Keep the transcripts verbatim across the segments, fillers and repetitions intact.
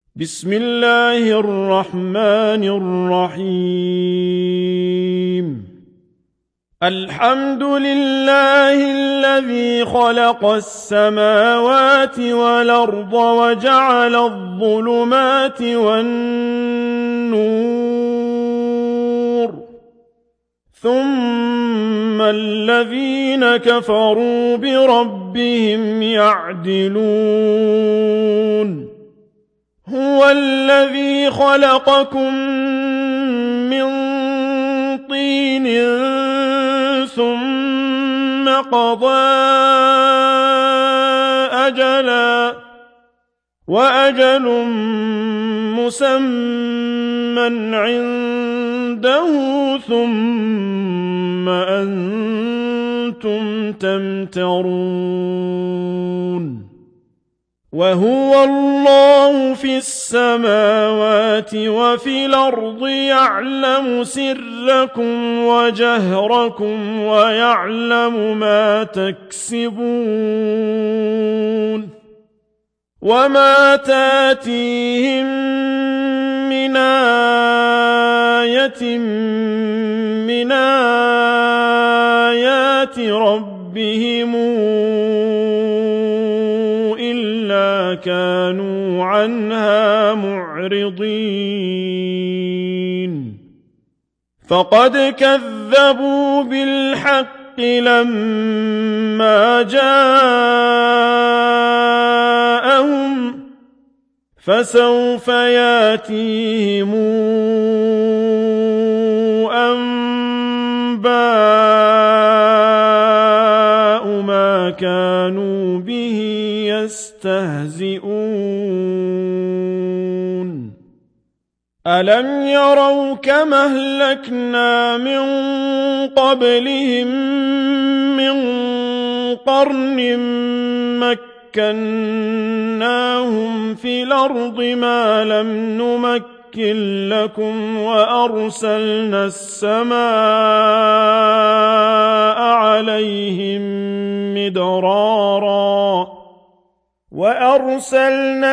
بسم الله الرحمن الرحيم الحمد لله الذي خلق السماوات والأرض وجعل الظلمات والنور ثم الذين كفروا بربهم يعدلون هو الذي خلقكم من طين ثم قضى أجلا وأجل مسمى عنده ثم أنتم تمترون وهو الله في السماوات وفي الأرض يعلم سركم وجهركم ويعلم ما تكسبون وما تاتيهم من آية من آيات ربهم كانوا عنها معرضين فقد كذبوا بالحق لما جاءهم فسوف ياتيهم أنباء ما كانوا به يستهزئون ألم يروا كما أهلكنا من قبلهم من قرن مكناهم في الأرض ما لم نمكن لكم وأرسلنا السماء عليهم مدرارا وأرسلنا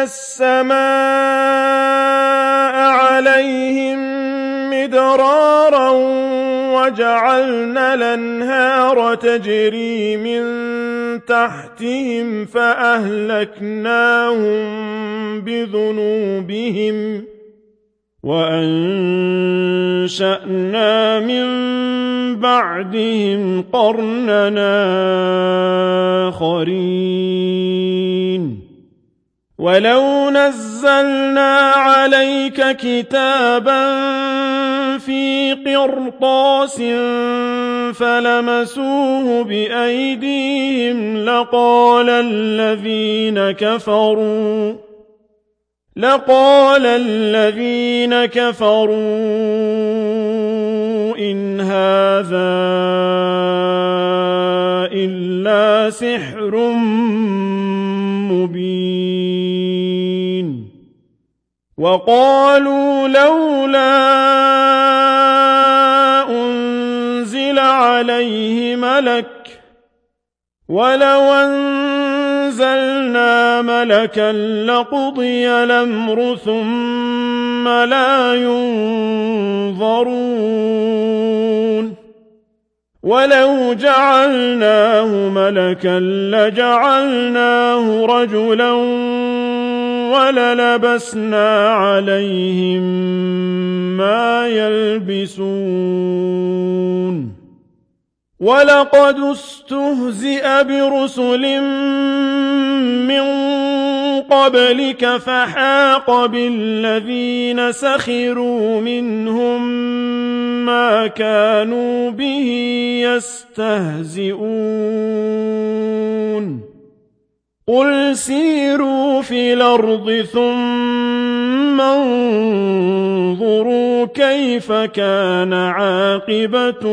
السماء عليهم مدرارا وجعلنا الأنهار تجري من تحتهم فأهلكناهم بذنوبهم وأنشأنا من بعدهم قرننا آخرين ولو نزلنا عليك كتابا في قرطاس فلمسوه بأيديهم لقال الذين كفروا لقال الذين كفروا إن هذا إلا سحر مبين وقالوا لولا أنزل عليه ملك ولو أنزلنا ملكا لقضي الأمر ثم لا ينظرون ولو جعلناه ملكا لجعلناه رجلا وللبسنا عليهم ما يلبسون ولقد استهزئ برسل من قبلك فحاق بالذين سخروا منهم ما كانوا به يستهزئون قل سيروا في الأرض ثم انظروا كيف كان عاقبة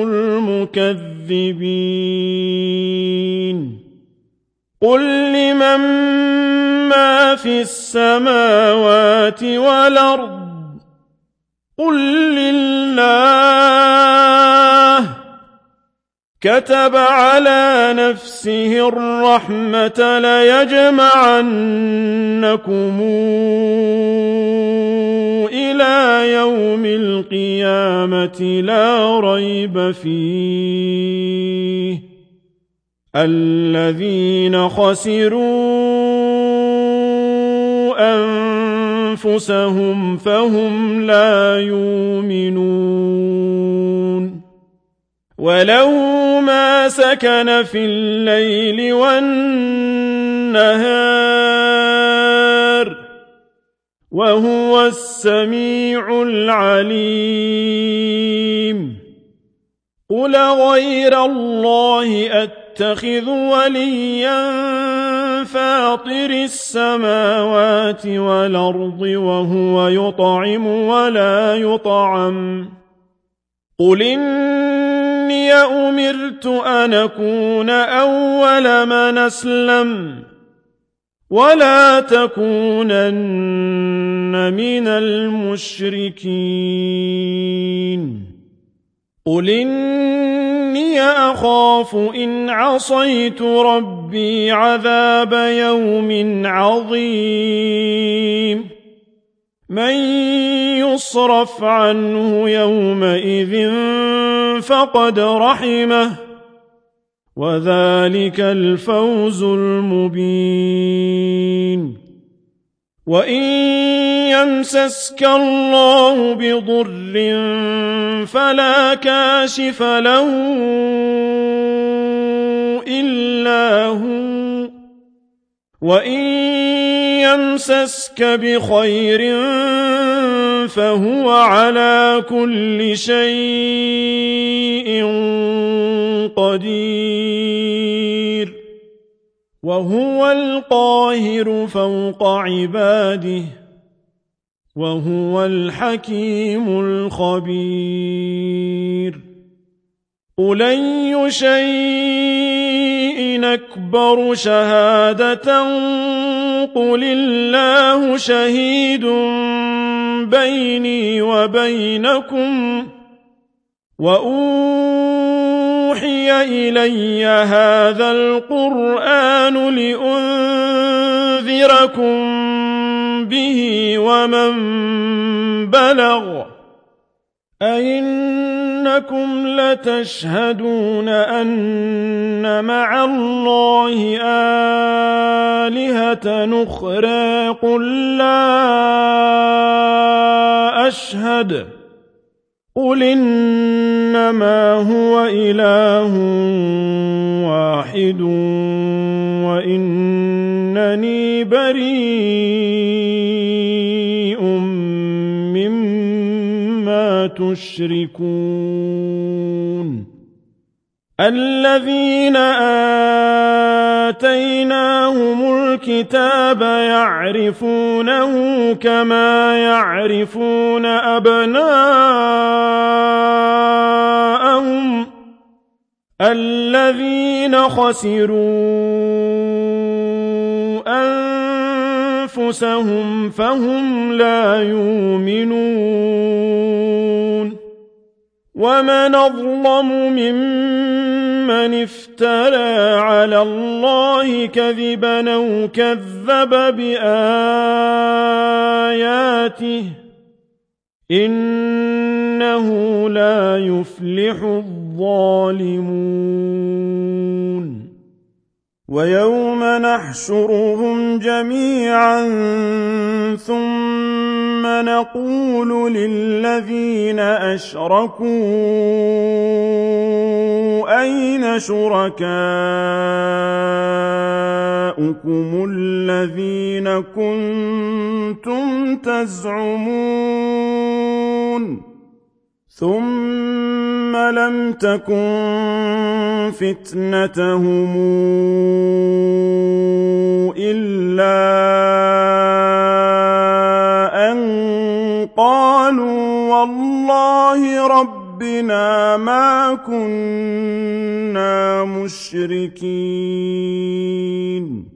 المكذبين قل لمن ما في السماوات والأرض قل لله كتب على نفسه الرحمة ليجمعنكم إلى يوم القيامة لا ريب فيه الذين خسروا أنفسهم فهم لا يؤمنون وله ما سكن في الليل والنهار وهو السميع العليم قل غير الله أتخذ وليا فاطر السماوات والأرض وهو يطعم ولا يطعم قل إني أمرت أن أكون أول من أسلم ولا تكونن من المشركين قل إني أخاف إن عصيت ربي عذاب يوم عظيم من يصرف عنه يومئذ فقد رحمه وذلك الفوز المبين وإن يمسسك الله بضر فلا كاشف له إلا هو وإن يمسسك بخير فهو على كل شيء قدير وهو القاهر فوق عباده وهو الحكيم الخبير قل أي شيء أكبر شهادة قل الله شهيد بيني وبينكم وأوحي إلي هذا القرآن لأنذركم به ومن بلغ أئنكم لتشهدون أن مع الله آلهة أخرى قل لا أشهد قل إنما هو إله واحد وإنني بريء مما تشركون الذين آتيناهم الكتاب يعرفونه كما يعرفون أبناءهم الذين خسروا أنفسهم فهم لا يؤمنون ومن أظلم ممن افترى على الله كذبا أو كذب بآياته إنه لا يفلح الظالمون ويوم نحشرهم جميعا ثم نقول للذين أشركوا أين شركاؤكم الذين كنتم تزعمون ثم لم تكن فتنتهم إلا أن قالوا والله ربنا ما كنا مشركين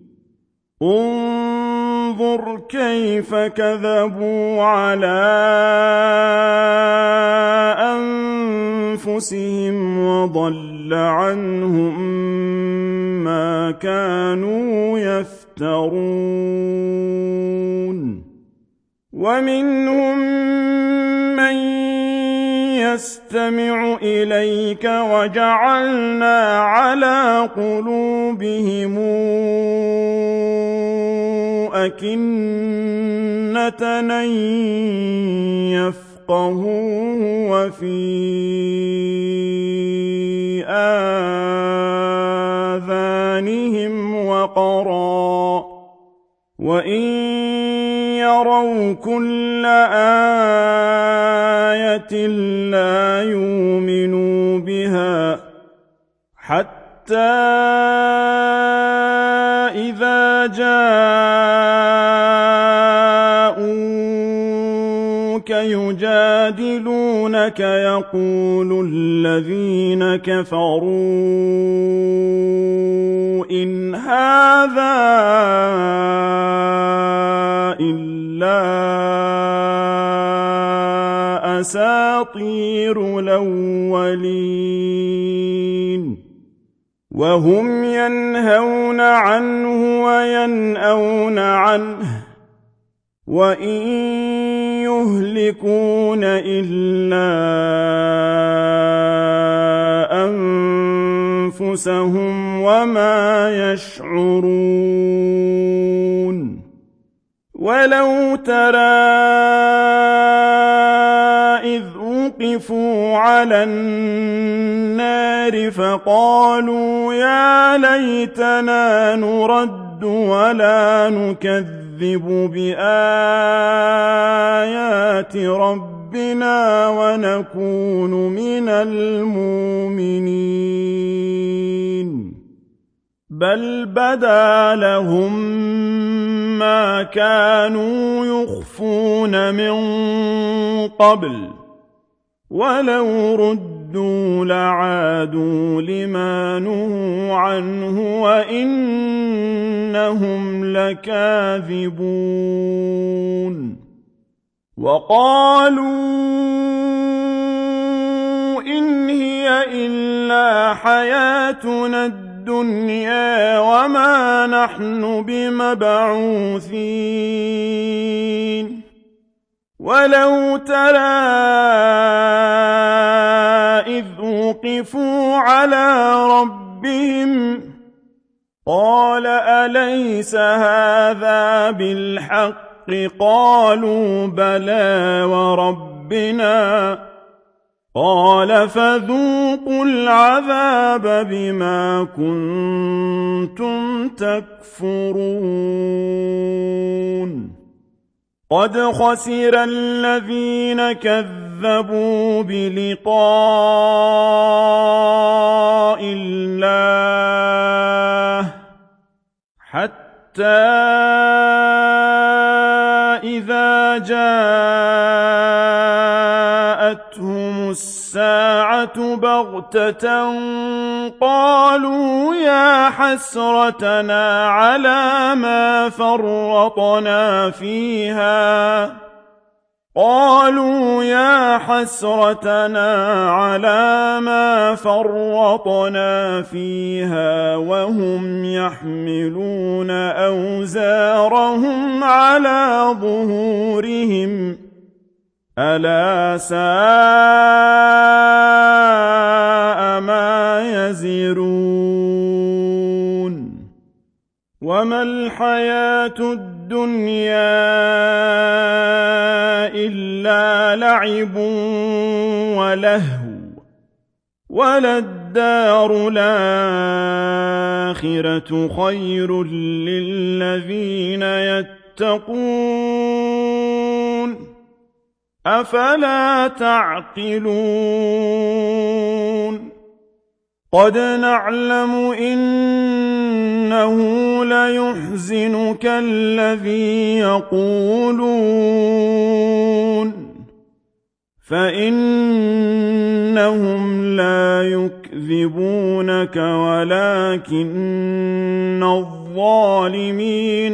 انظر كيف كذبوا على أنفسهم وضل وضل عنهم ما كانوا يفترون ومنهم من يستمع إليك وجعلنا على قلوبهم أكنة أن يفقهوه وفي آذانهم وقرا وإن يروا كل آية لا يؤمنوا بها حتى إذا جاءوك يجادلونك يقول الذين كفروا إن هذا إلا أساطير الأولين وهم ينهون عنه وينأون عنه وإن يهلكون إلا أنفسهم وما يشعرون ولو ترى إذ وقفوا على النار فقالوا يا ليتنا نرد ولا نكذب بآيات ربنا ونكون من المؤمنين بل بدا لهم ما كانوا يخفون من قبل ولو ردوا لعادوا لما نهوا عنه وإنهم لكاذبون وقالوا إن هي إلا حياتنا الدنيا وما نحن بمبعوثين ولو ترى إذ وقفوا على ربهم قال أليس هذا بالحق قالوا بلى وربنا قال فذوقوا العذاب بما كنتم تكفرون قد خسر الذين كذبوا بلقاء الله حتى إذا جاءتهم الساعة بغتة قالوا يا حسرتنا على ما فرطنا فيها قالوا يا حسرتنا على ما فرطنا فيها وهم يحملون أوزارهم على ظهورهم ألا ساء ما يزرون وما الحياة الدنيا إلا لعب ولهو وللدار الآخرة خير للذين يتقون أفلا تعقلون قد نعلم إنه ليحزنك الذي يقولون فإنهم لا يكذبونك ولكن الظالمين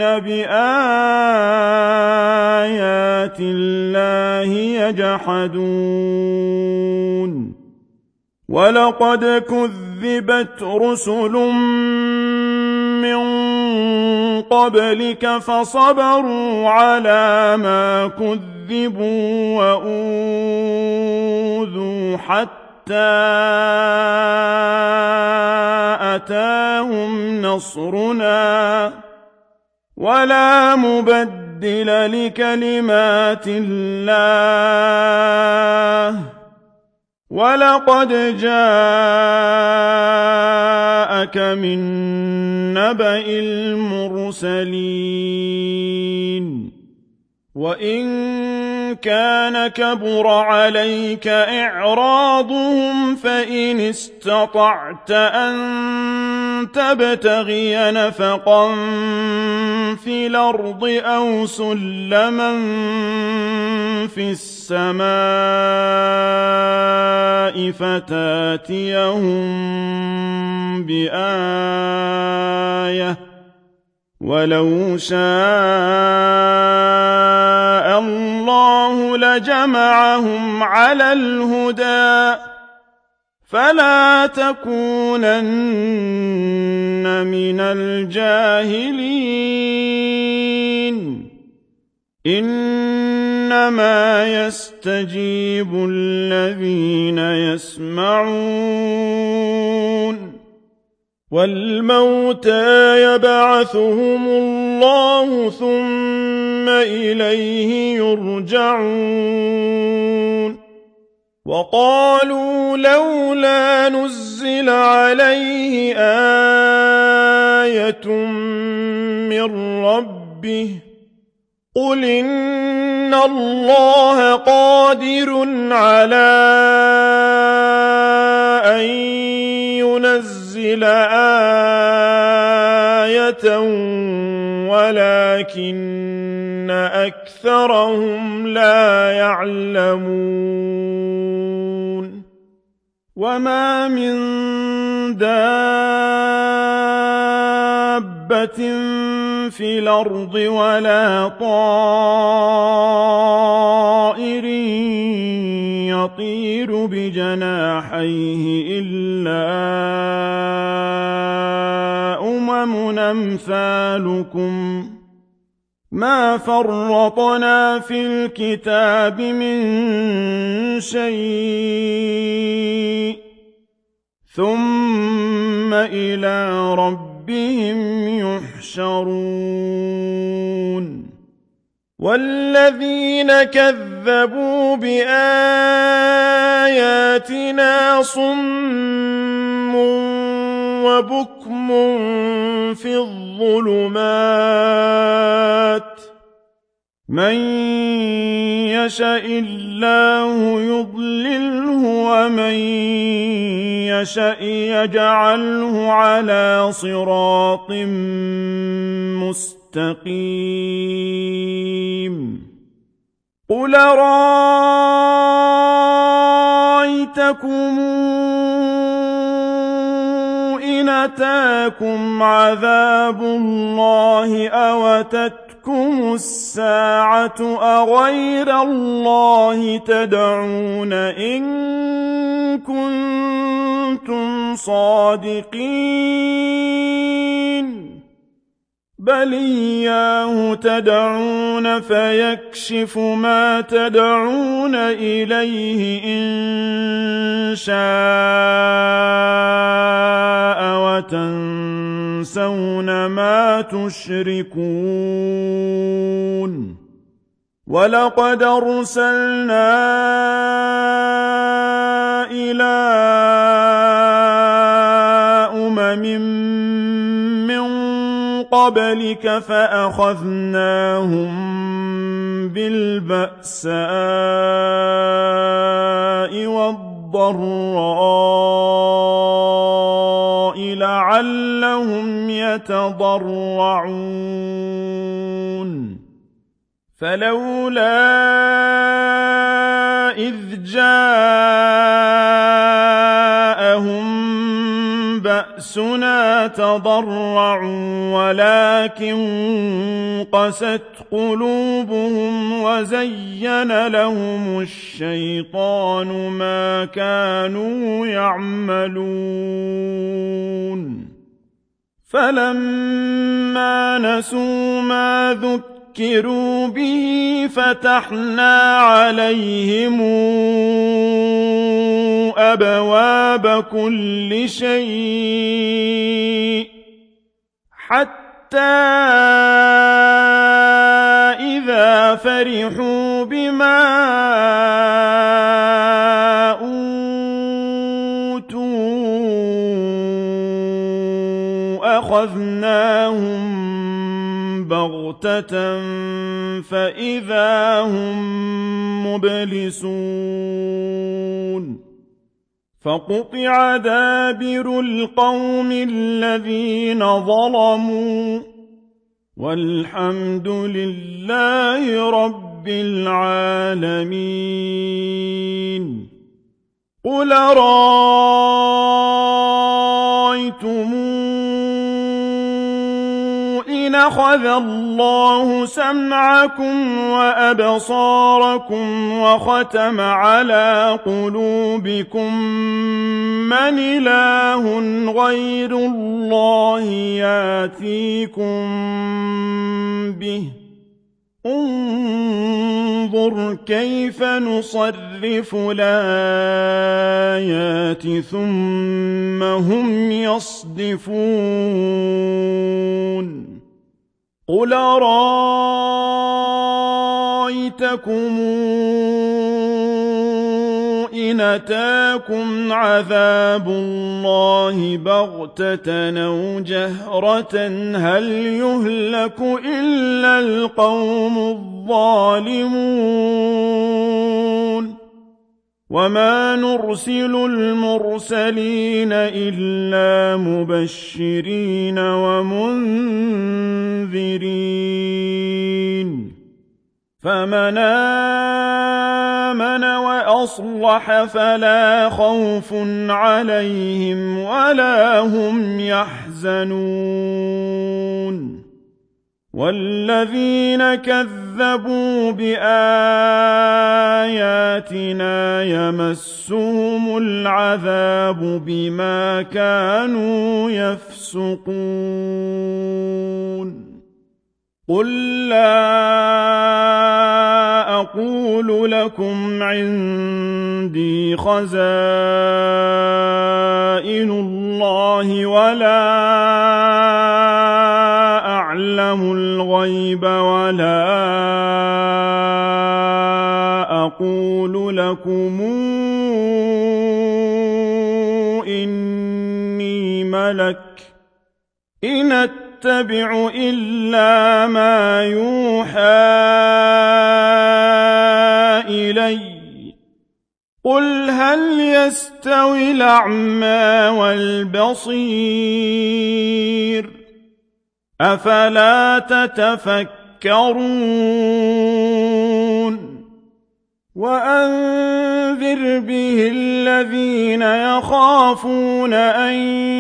بآيات الله يجحدون ولقد كذب كذبت رسل من قبلك فصبروا على ما كذبوا وأوذوا حتى أتاهم نصرنا ولا مبدل لكلمات الله ولقد جاءك من نبأ المرسلين وإن كان كبر عليك إعراضهم فإن استطعت أن تبتغي نفقا في الأرض أو سلما في السماء فتاتيهم بآية ولو شاء الله لجمعهم على الهدى فلا تكونن من الجاهلين إنما يستجيب الذين يسمعون والموتى يبعثهم الله ثم إليه يرجعون وقالوا لولا نزل عليه آية من ربه قل إن الله قادر على أن ينزل آية ولكن أكثرهم لا يعلمون وما من دابة في الأرض ولا طائر يطير بجناحيه إلا أمم أمثالكم ما فرطنا في الكتاب من شيء ثم إلى ربهم يحشرون والذين كذبوا بآياتنا صم وبكم في الظلمات من يشاء الله يضلله ومن يشاء يجعله على صراط مستقيم قل رأيتكم إن أتاكم عذاب الله أو أتتكم الساعة أغير الله تدعون إن كنتم صادقين بل إياه تدعون فيكشف ما تدعون إليه إن شاء وتنسون ما تشركون ولقد أرسلنا إلى أمم قبلك فأخذناهم بالبأساء والضراء لعلهم يتضرعون فلولا إذ جاءهم بأسنا تضرعوا ولكن قست قلوبهم وزين لهم الشيطان ما كانوا يعملون فلما نسوا ما ذكروا به فتحنا عليهم أبواب كل شيء حتى إذا فرحوا بما أوتوا أخذناهم بغتة فإذا هم مبلسون فقطع دابر القوم الذين ظلموا والحمد لله رب العالمين قل رأيتم إن أخذ الله سمعكم وأبصاركم وختم على قلوبكم من إله غير الله ياتيكم به انظر كيف نصرف الآيات ثم هم يصدفون قل رأيتكم إن أتاكم عذاب الله بغتة أو جهرة هل يهلك إلا القوم الظالمون وما نرسل المرسلين إلا مبشرين ومنذرين فمن آمن وأصلح فلا خوف عليهم ولا هم يحزنون والذين كذبوا بآياتنا يمسهم العذاب بما كانوا يفسقون قل لا أقول لكم عندي خزائن الله ولا أعلم الغيب ولا أقول لكم إني ملك إن أتبع إلا ما يوحى إلي قل هل يستوي الأعمى والبصير أفلا تتفكرون وأنذر به الذين يخافون أن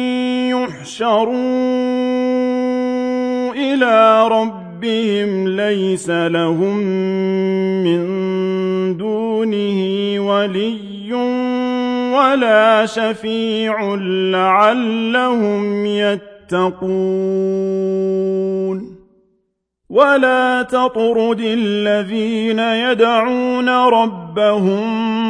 يحشروا إلى ربهم ليس لهم من دونه ولي ولا شفيع لعلهم يتقون ولا تطرد الذين يدعون ربهم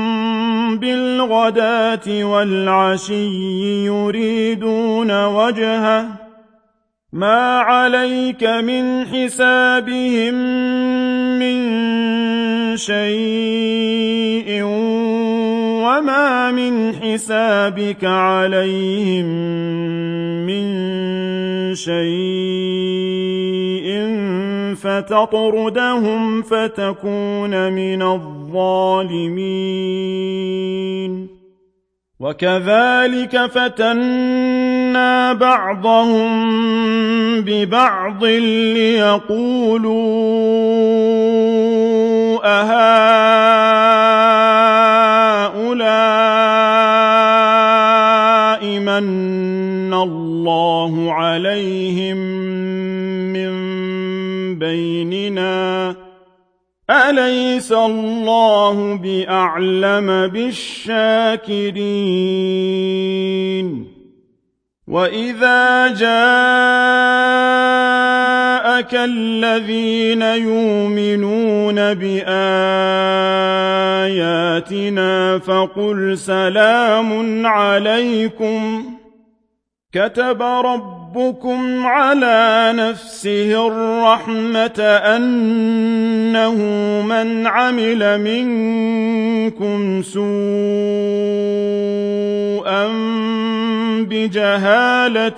بالغداة والعشي يريدون وجهه ما عليك من حسابهم من شيء وما من حسابك عليهم من شيء فتطردهم فتكون من الظالمين وكذلك فتنا بعضهم ببعض ليقولوا أهؤلاء من أليس الله بأعلم بالشاكرين وإذا جاءك الذين يؤمنون بآياتنا فقل سلام عليكم كتب ربكم على نفسه الرحمة أنه من عمل منكم سوءا بجهالة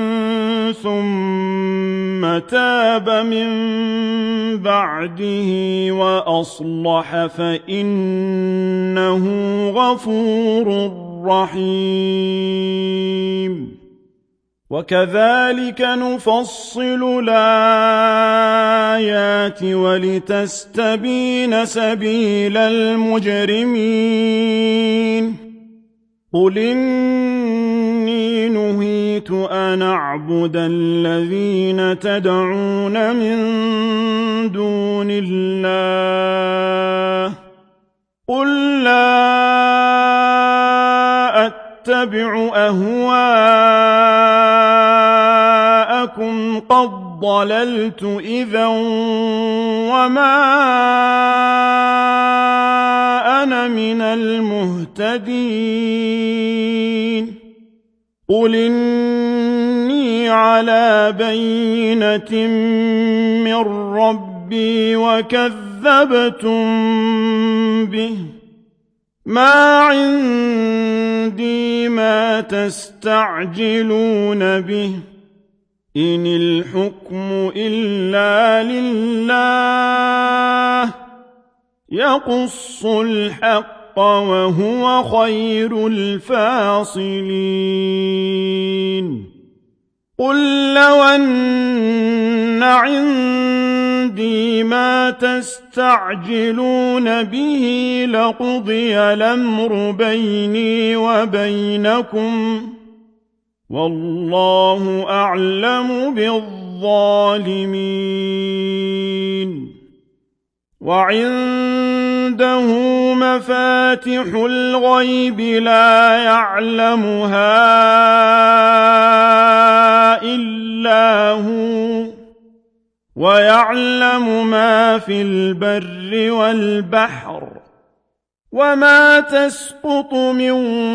ثم تاب من بعده وأصلح فإنه غفور رحيم وكذلك نفصل الآيات ولتستبين سبيل المجرمين قل إني نهيت أن أعبد الذين تدعون من دون الله قل لا أتبع أهواءكم قد ضللت إذا وما أنا من المهتدين قل إني على بينة من ربي وكذبتم به ما عندي ما تستعجلون به إن الحكم إلا لله يقص الحق وهو خير الفاصلين قل لو أن عندي ما تستعجلون به لقضي الأمر بيني وبينكم والله أعلم بالظالمين وعنده مفاتح الغيب لا يعلمها إلا هو ويعلم ما في البر والبحر وما تسقط من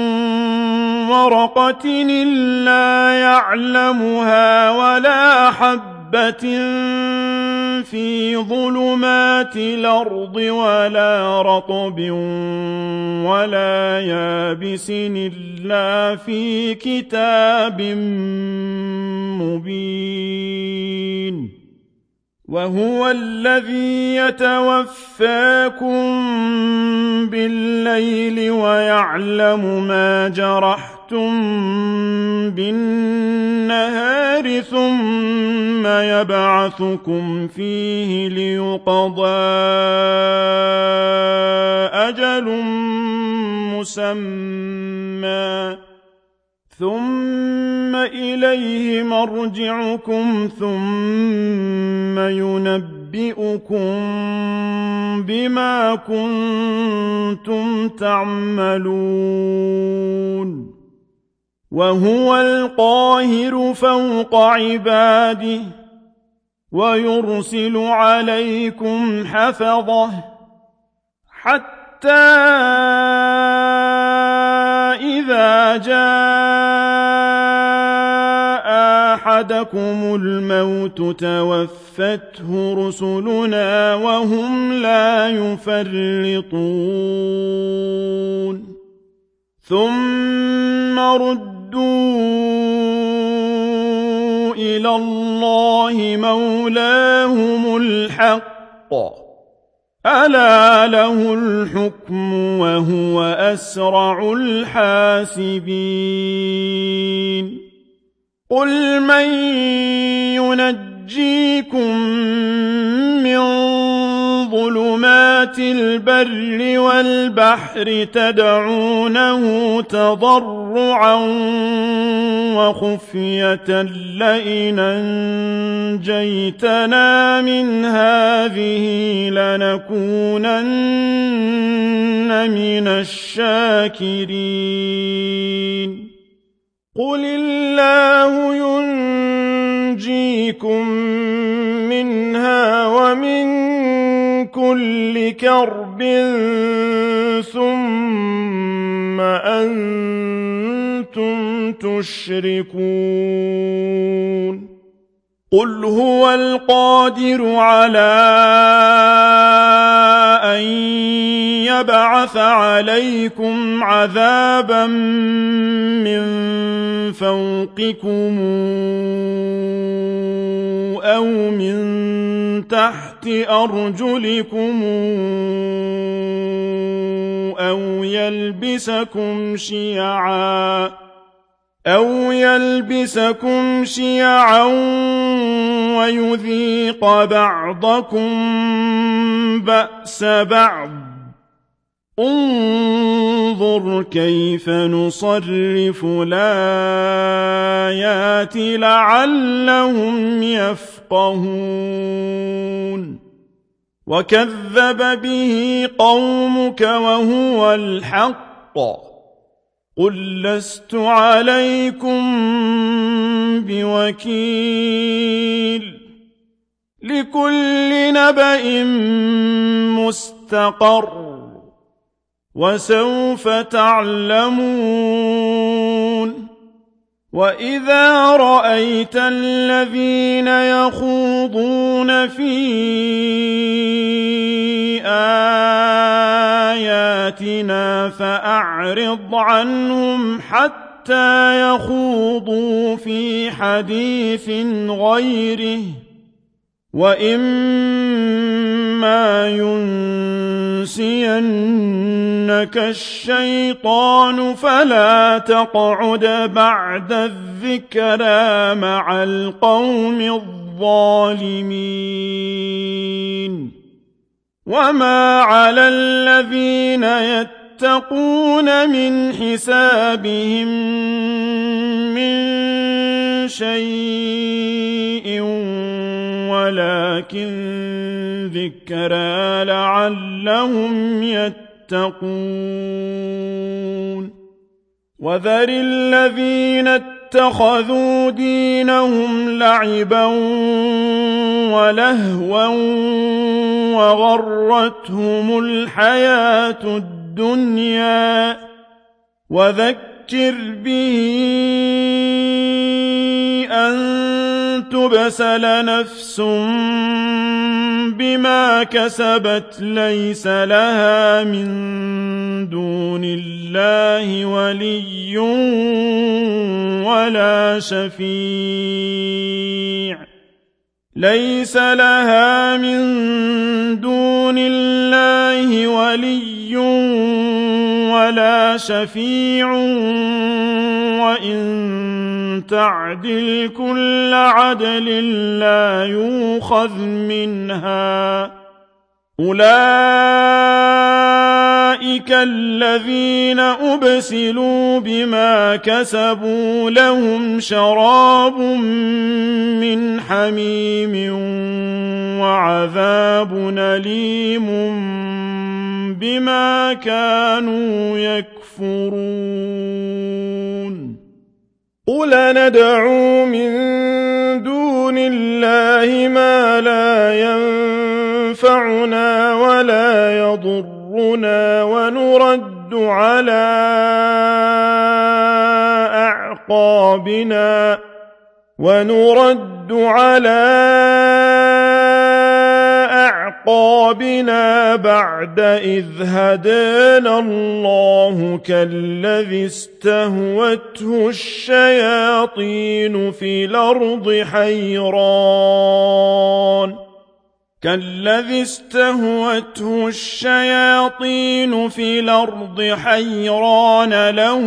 ورقة إلا يعلمها ولا حبة في ظلمات الأرض ولا رطب ولا يابس إلا في كتاب مبين وهو الذي يتوفاكم بالليل ويعلم ما جرحتم بالنهار ثم يبعثكم فيه ليقضى أجل مسمى ثم إليه مرجعكم ثم ينبئكم بما كنتم تعملون وهو القاهر فوق عباده ويرسل عليكم حفظه حتى حتى إذا جاء أحدكم الموت توفته رسلنا وهم لا يفرطون ثم ردوا إلى الله مولاهم الحق ألا له الحكم وهو أسرع الحاسبين قل من ينجيكم من ظلمات ظلمات البر والبحر تدعونه تضرعا وخفية لئن أنجيتنا من هذه لنكونن من الشاكرين قل الله ينجيكم منها ومن كل كرب ثم أنتم تشركون قل هو القادر على أن يبعث عليكم عذابا من فوقكم أو من تحت أرجلكم أو يلبسكم شيعا أو يلبسكم شيعا ويذيق بعضكم بأس بعض انظر كيف نصرف الآيات لعلهم يفقهون وكذب به قومك وهو الحق قل لست عليكم بوكيل لكل نبأ مستقر وسوف تعلمون وإذا رأيت الذين يخوضون في آياتنا فأعرض عنهم حتى يخوضوا في حديث غيره وإما ينسينك الشيطان فلا تقعد بعد الذكرى مع القوم الظالمين وما على الذين يتقون من حسابهم من شيء ولكن ذكرى لعلهم يتقون وذر الذين اتخذوا دينهم لعبا ولهوا وغرتهم الحياة الدنيا وذكر به أن تبسل نفس بما كسبت ليس لها من دون الله ولي ولا شفيع ليس لها من دون الله ولي ولا شفيع وإن تعدل كل عدل لا يؤخذ منها أولئك الذين أبسلوا بما كسبوا لهم شراب من حميم وعذاب أليم بما كانوا يكفرون قل ندعو من دون الله ما لا ينفعنا ولا يضرنا ونرد على أعقابنا ونرد على أعقابنا بعد إذ هدانا الله كالذي استهوته الشياطين في الأرض حيران كالذي استهوته الشياطين في الأرض حيران له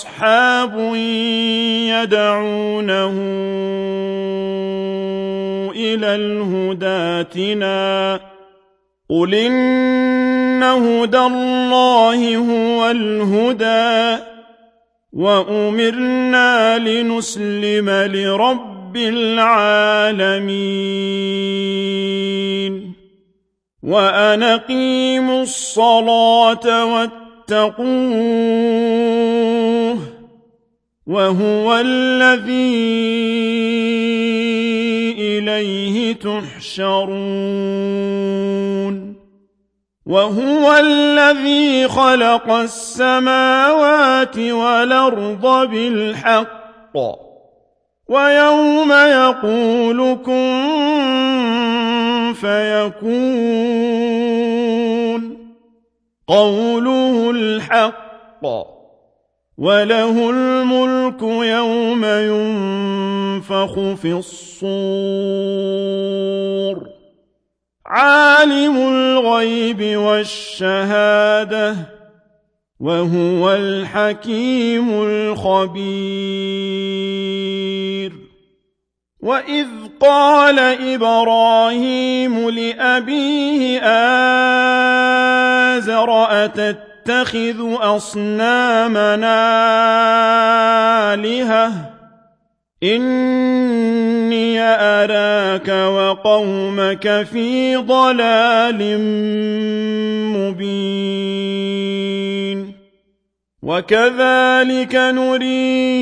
أصحاب يدعونه إلى الهدى ائتنا قل إن هدى الله هو الهدى وأمرنا لنسلم لرب العالمين وأن أقيموا الصلاة واتقوه وهو الذي إليه تحشرون وهو الذي خلق السماوات والأرض بالحق ويوم يقول كن فيكون قوله الحق وله الملك يوم ينفخ في الصور عالم الغيب والشهادة وهو الحكيم الخبير وإذ قال إبراهيم لأبيه آزر أتتخذ أصنامنا آلهة إني أراك وقومك في ضلال مبين وكذلك نري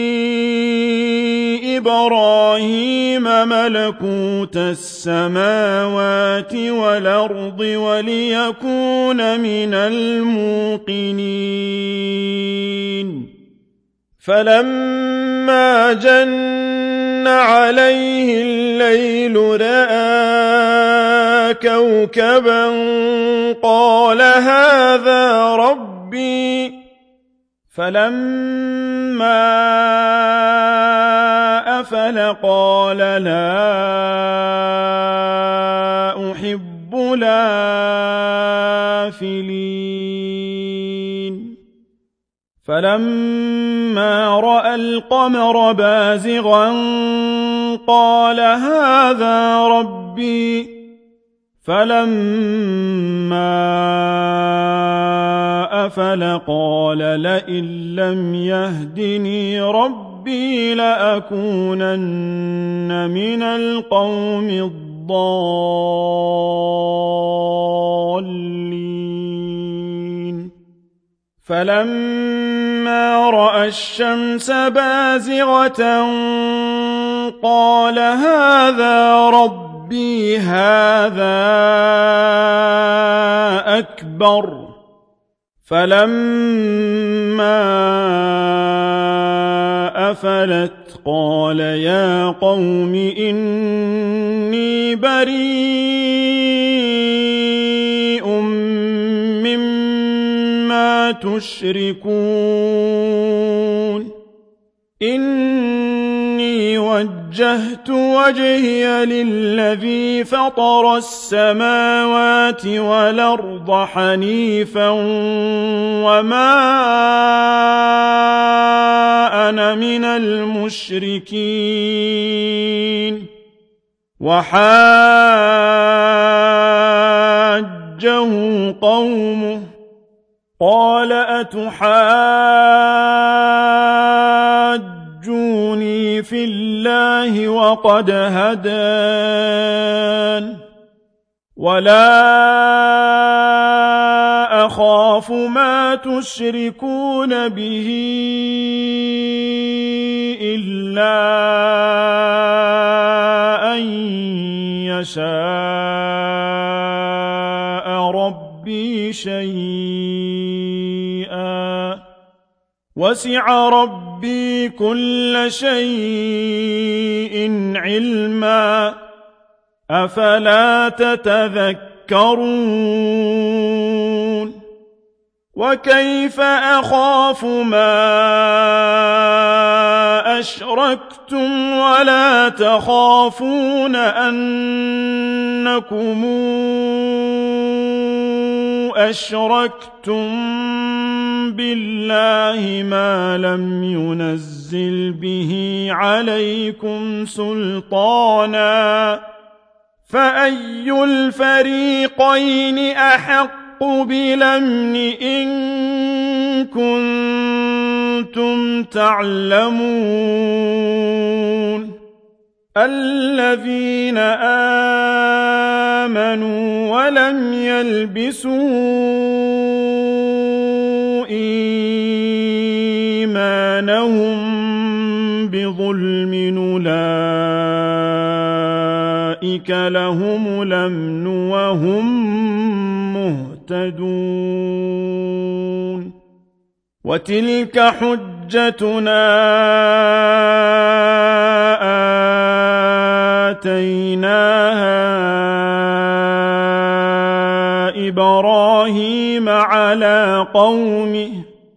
إبراهيم ملكوت السماوات والأرض وليكون من الموقنين فلما جن عليه الليل رأى كوكبا قال هذا ربي فلما أفل قال لا أحب الآفلين فلما رأى القمر بازغا قال هذا ربي فلما أفل قال لئن لم يهدني ربي لأكونن من القوم الضالين فلما رأى الشمس بازغة قال هذا ربي هذا أكبر فلما أفلت قال يا قوم إني بريء مما تشركون إني وجهت وجهي للذي فطر السماوات والأرض حنيفا وما أنا من المشركين وحاجه قومه قال أتحاجوني في الله وقد هدان ولا أخاف ما تشركون به إلا أن يشاء ربي شيئا وسع ربي كل شيء علما أفلا تتذكرون وكيف أخاف ما أشركتم ولا تخافون أنكم أشركتم بالله ما لم ينزل به عليكم سلطانا فأي الفريقين أحق بالأمن إن كنتم تعلمون الذين آمنوا ولم يلبسوا إيمانهم بظلم أولئك لهم الأمن وهم مهتدون وتلك حجتنا آتيناها إبراهيم على قومه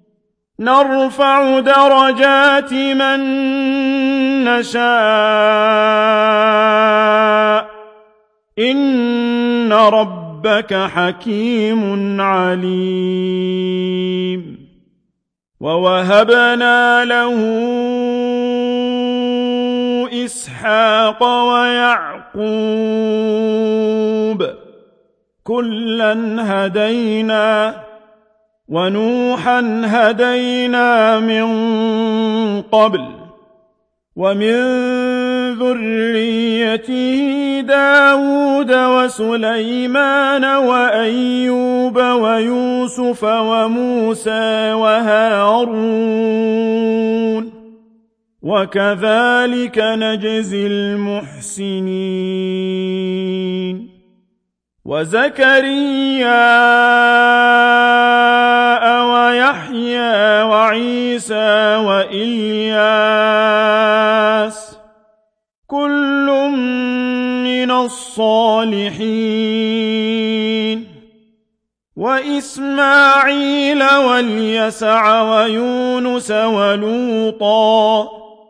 نرفع درجات من نشاء إن ربك حكيم عليم ووهبنا له إسحاق ويعقوب كلا هدينا ونوحا هدينا من قبل ومن ذريته داود وسليمان وأيوب ويوسف وموسى وهارون وكذلك نجزي المحسنين وزكريا ويحيى وعيسى وإلياس كل من الصالحين وإسماعيل واليسع ويونس ولوطا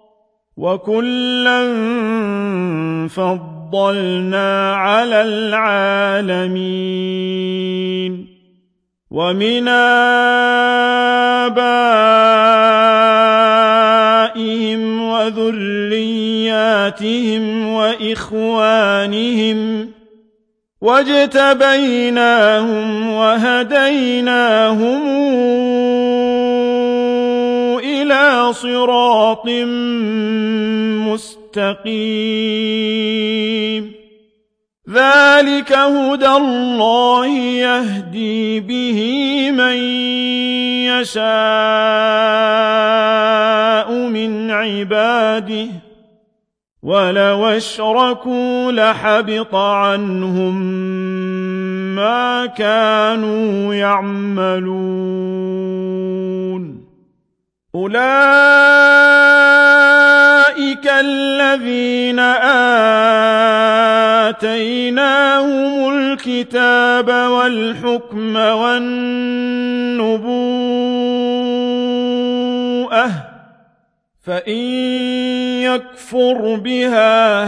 وكلا فضلنا على العالمين ومن آبائهم وذرياتهم وإخوانهم واجتبيناهم وهديناهم إلى صراط مستقيم ذلك هدى الله يهدي به من يشاء من عباده ولو أشركوا لحبط عنهم ما كانوا يعملون أولئك الذين آتيناهم الكتاب والحكم والنبوءة فإن يكفر بها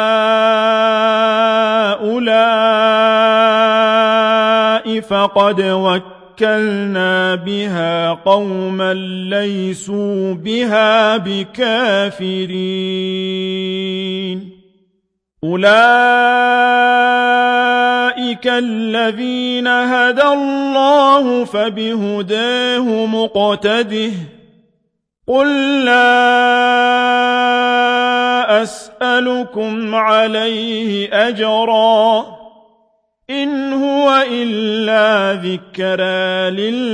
هؤلاء فقد وكلنا بها قوما ليسوا بها بكافرين أولئك الذين هدى الله فبهداه مقتده قل لا أسألكم عليه أجرا إن هو إلا ذكرى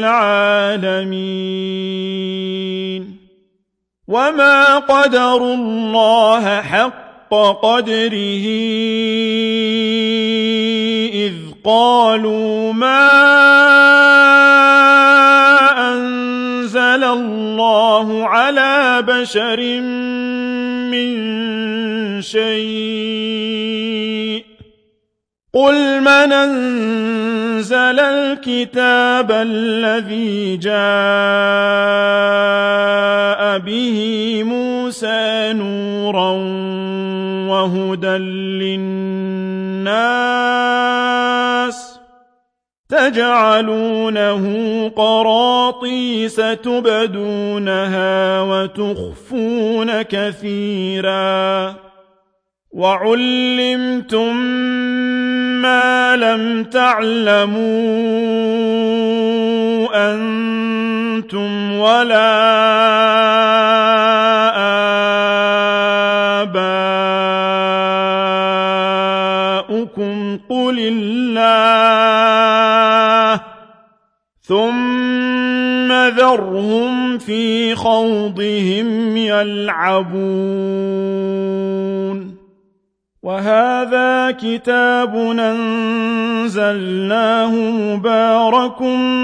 للعالمين وما قدروا الله حق قدره إذ قالوا ما أنزل الله على بشر من شيء قل من أنزل الكتاب الذي جاء به موسى نورا وهدى للناس تجعلونه قراطيس تبدونها وتخفون كثيرا وعلمتم ما لم تعلموا أنتم ولا آباؤكم قل الله ثم ذرهم في خوضهم يلعبون وهذا كتاب أنزلناه مبارك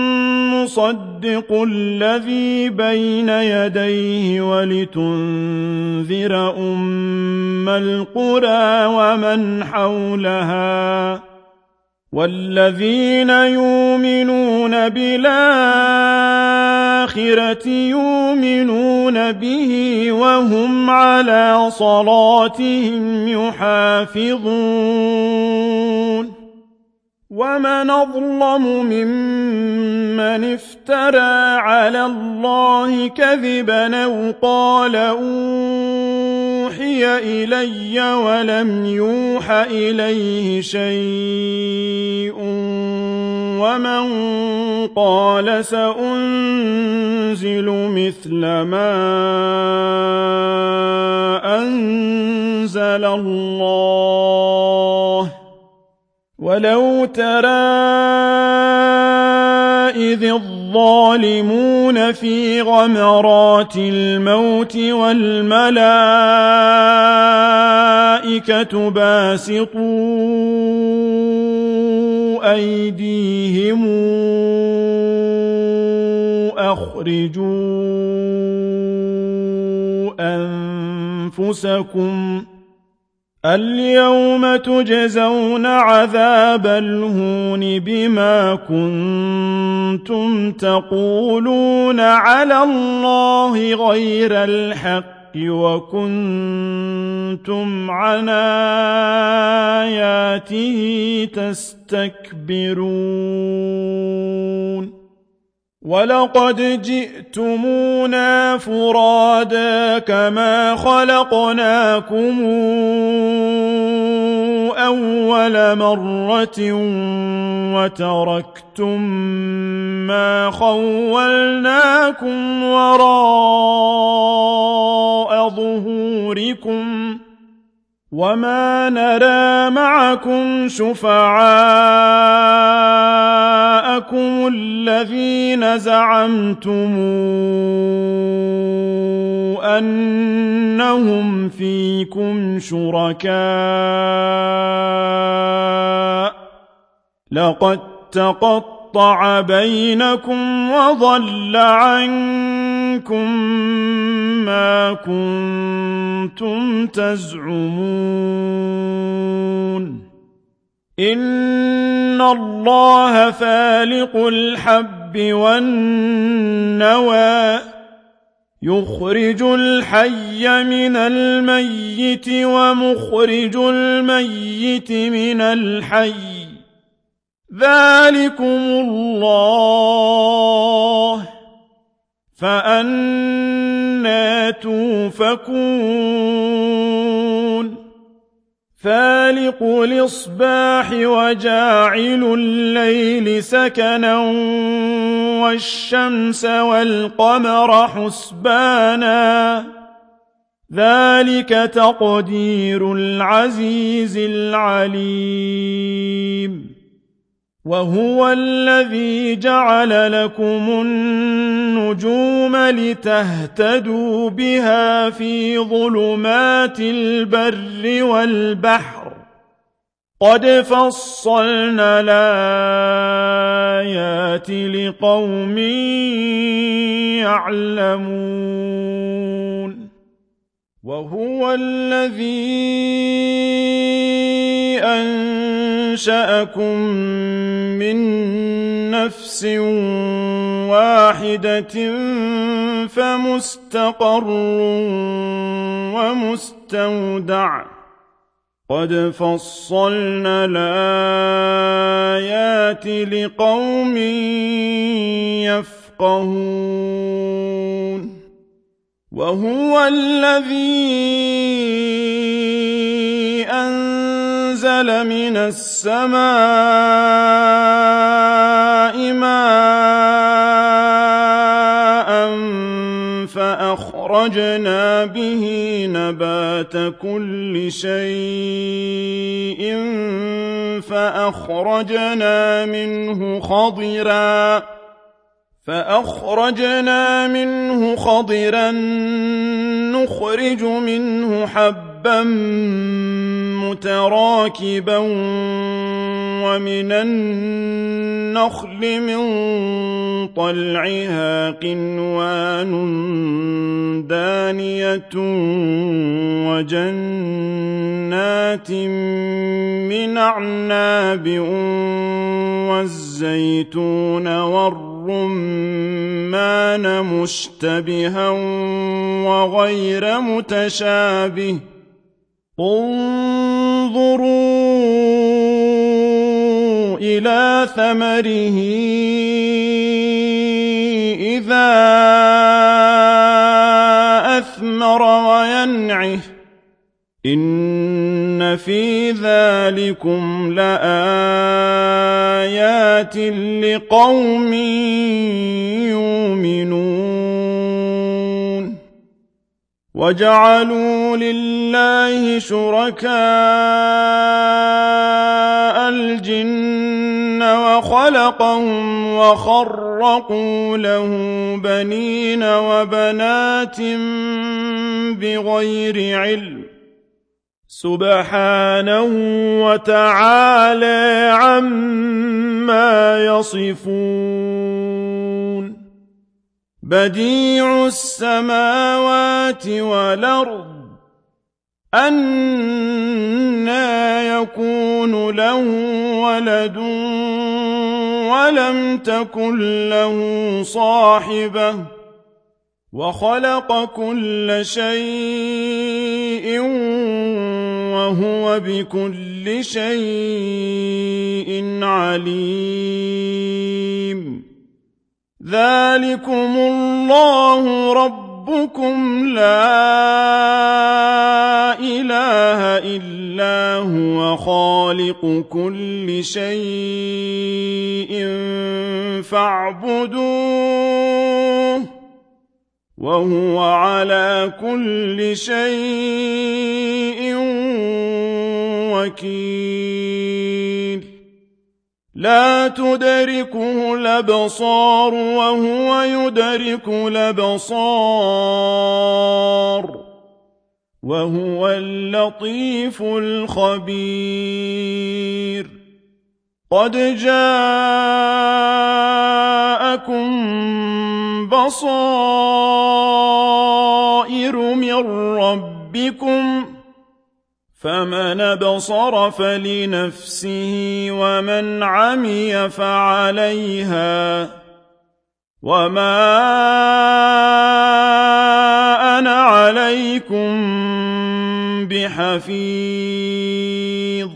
مصدق الذي بين يديه ولتنذر أم القرى ومن حولها والذين يؤمنون بالآخرة يؤمنون به وهم على صلاتهم يحافظون ومن أظلم ممن افترى على الله كذبا أو قال أوحي إلي ولم يوح إليه شيء ومن قال سأنزل مثل ما أنزل الله ولو ترى إذ الظالمون في غمرات الموت والملائكة باسطوا أيديهم أخرجوا أنفسكم اليوم تجزون عذاب الهون بما كنتم تقولون على الله غير الحق وكنتم عن آياته تستكبرون ولقد جئتمونا فرادا كما خلقناكم أول مرة وتركتم ما خولناكم وراء ظهوركم وما نرى معكم شفعاءكم الذين زعمتم أنهم فيكم شركاء لقد تقطع بينكم وضل عنكم ما كنتم تزعمون إن الله فالق الحب والنوى يخرج الحي من الميت ومخرج الميت من الحي ذلكم الله فأنى توفكون فالق الإصباح وجاعل الليل سكنا والشمس والقمر حسبانا ذلك تقدير العزيز العليم وهو الذي جعل لكم النجوم لتهتدوا بها في ظلمات البر والبحر قد فصلنا الآيات لقوم يعلمون وهو الذي أنشأكم من نفس واحدة فمستقر ومستودع قد فصلنا الآيات لقوم يفقهون وهو الذي أنزل من السماء ماء فأخرجنا به نبات كل شيء فأخرجنا منه خضرا فأخرجنا منه خضرا نخرج منه حبا متراكبا ومن النخل من طلعها قنوان دانية وجنات من أعناب والزيتون والرمان مشتبها وغير متشابه انظروا إلى ثمره إذا أثمر وينعه إن في ذلكم لآيات لقوم يؤمنون وجعلوا لله شركاء الجن وخلقهم وخرقوا له بنين وبنات بغير علم سبحانه وتعالى عما يصفون بديع السماوات والأرض أنى يكون له ولد ولم تكن له صاحبة وخلق كل شيء وهو بكل شيء عليم ذلكم الله ربكم لا إله إلا هو خالق كل شيء فاعبدوه وهو على كل شيء وكيل لا تدركه الأبصار وهو يدرك الأبصار وهو اللطيف الخبير قد جاءكم بصائر من ربكم فمن أبصر فلنفسه ومن عمي فعليها وما أنا عليكم بحفيظ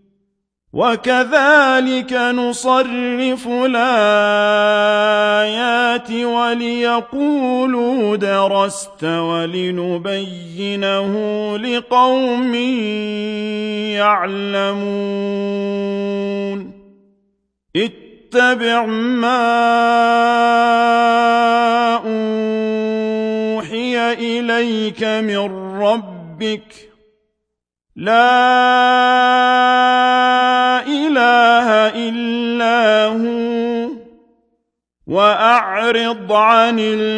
وكذلك نصرف الآيات وليقولوا درست ولنبينه لقوم يعلمون اتبع ما أوحي إليك من ربك لا إله إلا هو وأعرض عن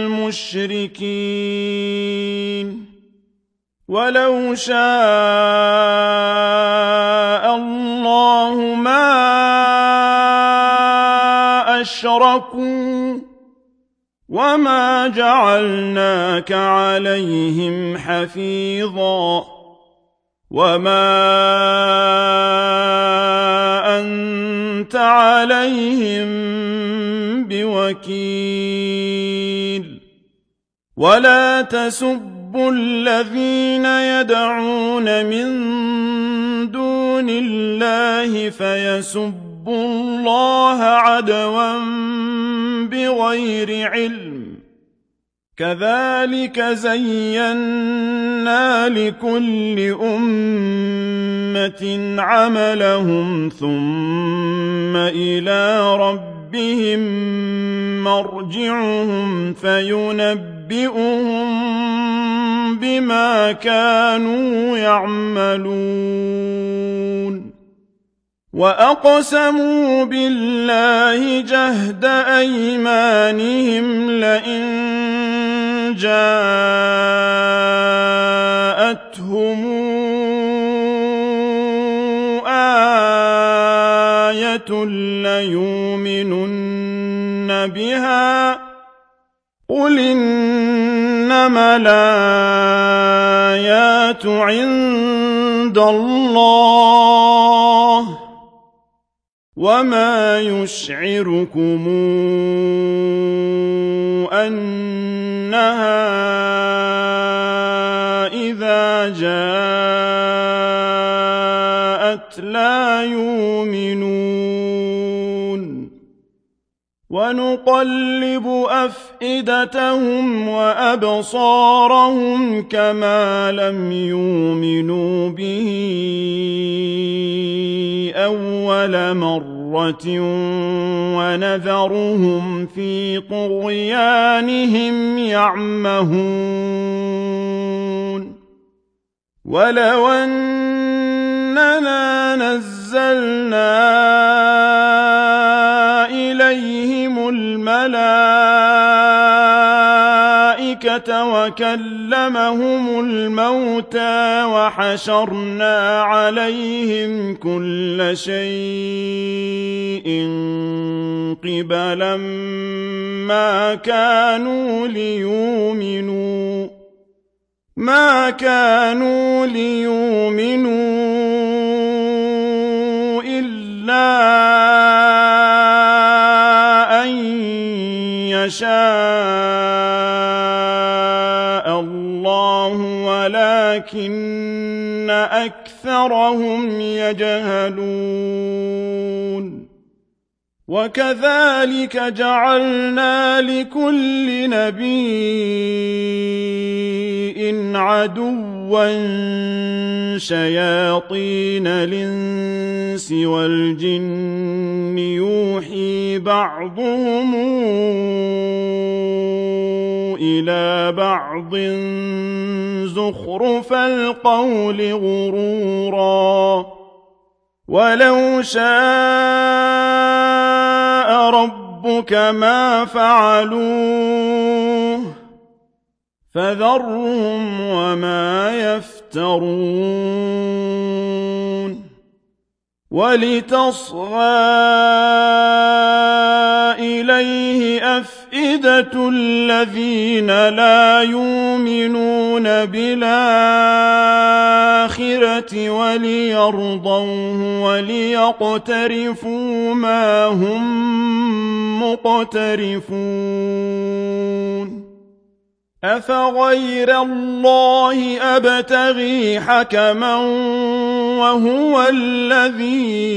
المشركين ولو شاء الله ما أشركوا وما جعلناك عليهم حفيظا وما أنت عليهم بوكيل ولا تسبوا الذين يدعون من دون الله فيسبوا الله عدوا بغير علم كذلك زينا لكل أمة عملهم ثم إلى ربهم مرجعهم فينبئهم بما كانوا يعملون وأقسموا بالله جهد أيمانهم لئن جاءتهم آية ليؤمنن بها قل إنما الآيات عند الله وما يشعركم أنها إذا جاءت لا يؤمنون ونقلب أفئدتهم وأبصارهم كما لم يؤمنوا به أول مرة ونذرهم في طغيانهم يعمهون ولو أننا نزلنا إليهم الملائكة وكلمهم الموتى وحشرنا عليهم كل شيء قبلا ما كانوا ليؤمنوا ما كانوا ليؤمنوا إلا أن يشاء الله ولكن أكثرهم يجهلون وكذلك جعلنا لكل نبي عدوا شياطين الإنس والجن يوحي بعضهم إلى بعض زخرف القول غرورا ولو شاء ربك ما فعلوه فذرهم وما يفترون ولتصغى إليه أفئدة الذين لا يؤمنون بالآخرة وليرضوه وليقترفوا ما هم مقترفون أفغير الله أبتغي حكما وهو الذي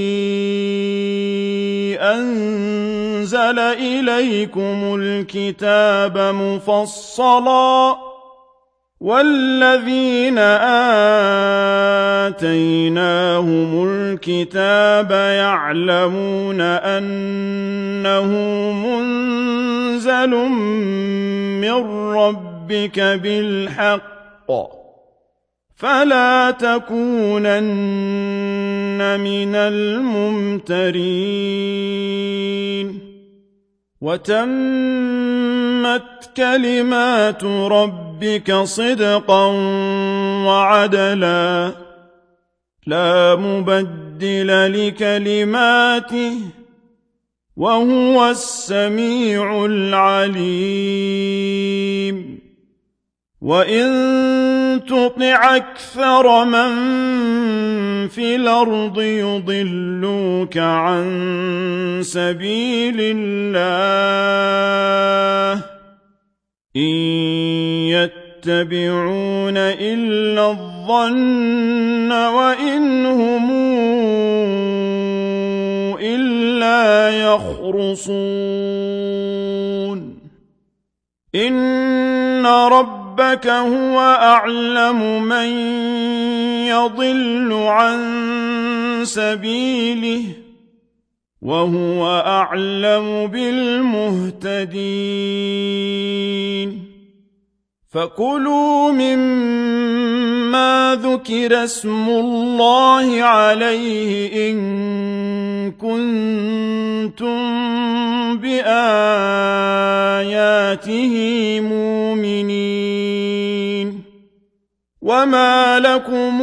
أنزل إليكم الكتاب مفصلا والذين آتيناهم الكتاب يعلمون أنه منزل من ربك بالحق فلا تكونن من الممترين وتمت كلمات ربك صدقا وعدلا لا مبدل لكلماته وهو السميع العليم وإن تطع أكثر من في الأرض يضلوك عن سبيل الله إن يتبعون إلا الظن الظن وإن هم إلا يخرصون إن ربك هو أعلم من يضل عن سبيله وهو أعلم بالمهتدين فكلوا مما ذكر اسم الله عليه إن كنتم بآياته مؤمنين وما لكم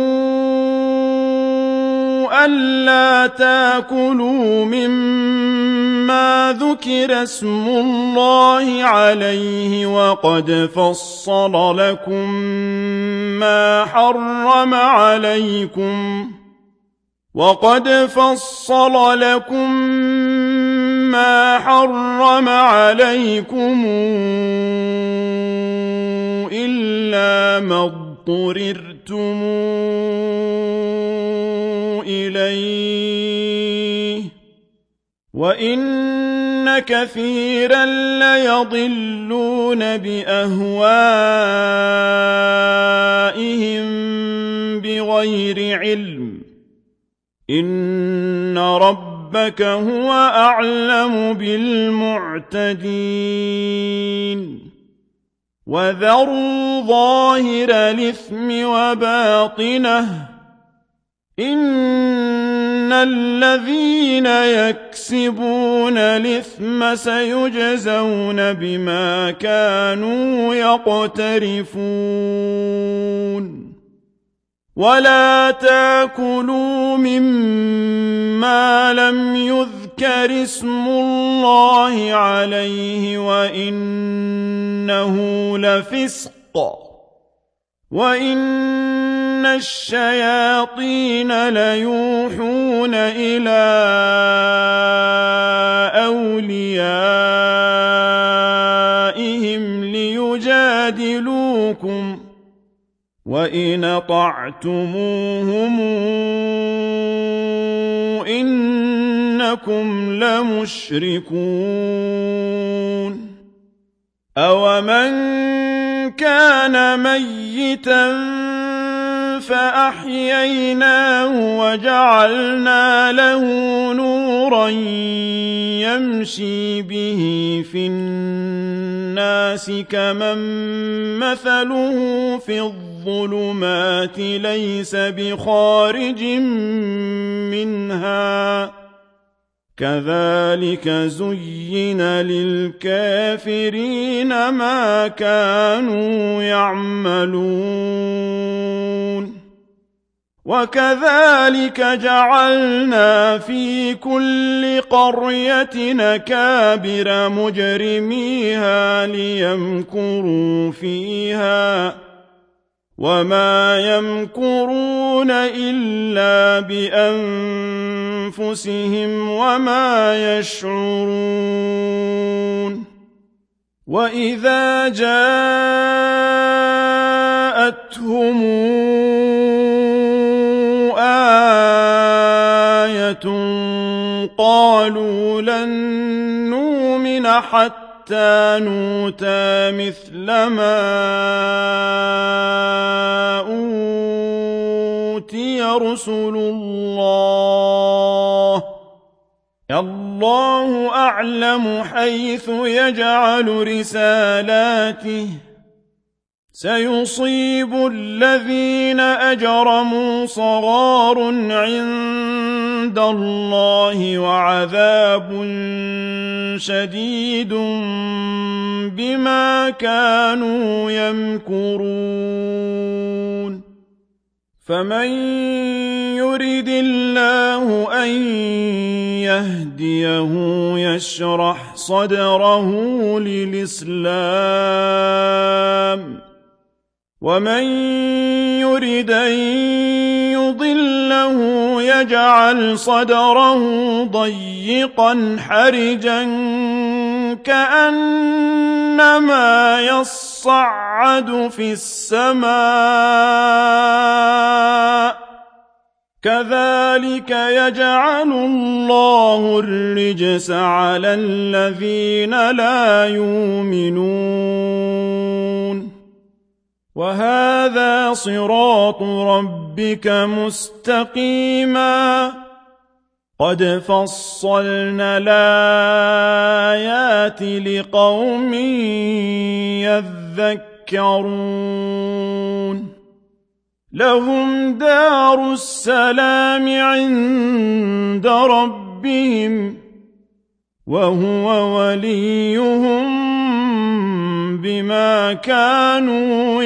ألا تاكلوا مما ذكر اسم الله عليه وقد فصل لكم ما حرم عليكم وقد فصل لكم ما حرم عليكم إلا ما اضطررتم إليه وإن كثيرا ليضلون بأهوائهم بغير علم إن ربك هو أعلم بالمعتدين وذروا ظاهر الإثم وباطنه إن الذين يكسبون الإثم سيجزون بما كانوا يقترفون ولا تاكلوا مما لم يذكر اسم الله عليه وإنه لفسق وإن الشياطين ليوحون إلى أوليائهم ليجادلوكم وإن أطعتموهم إنكم لمشركون أومن كان ميتا فأحييناه وجعلنا له نورا يمشي به في الناس كمن مثله في الظلمات ليس بخارج منها كذلك زين للكافرين ما كانوا يعملون وكذلك جعلنا في كل قرية أكابر مجرميها ليمكروا فيها وما يمكرون إلا بأنفسهم وما يشعرون وإذا جاءتهم آية قالوا لن نؤمن حتى حتى نؤتى مثل ما أوتي رسل الله الله أعلم حيث يجعل رسالاته سيصيب الذين أجرموا صغار عند الله وعذاب شديد بما كانوا يمكرون فمن يرد الله أن يهديه يشرح صدره للإسلام ومن يرد أن يضله يجعل صدره ضيقا حرجا كأنما يصعد في السماء كذلك يجعل الله الرجس على الذين لا يؤمنون وهذا صراط ربك مستقيما قد فصلنا الآيات لقوم يذكرون لهم دار السلام عند ربهم وهو وليهم بما كانوا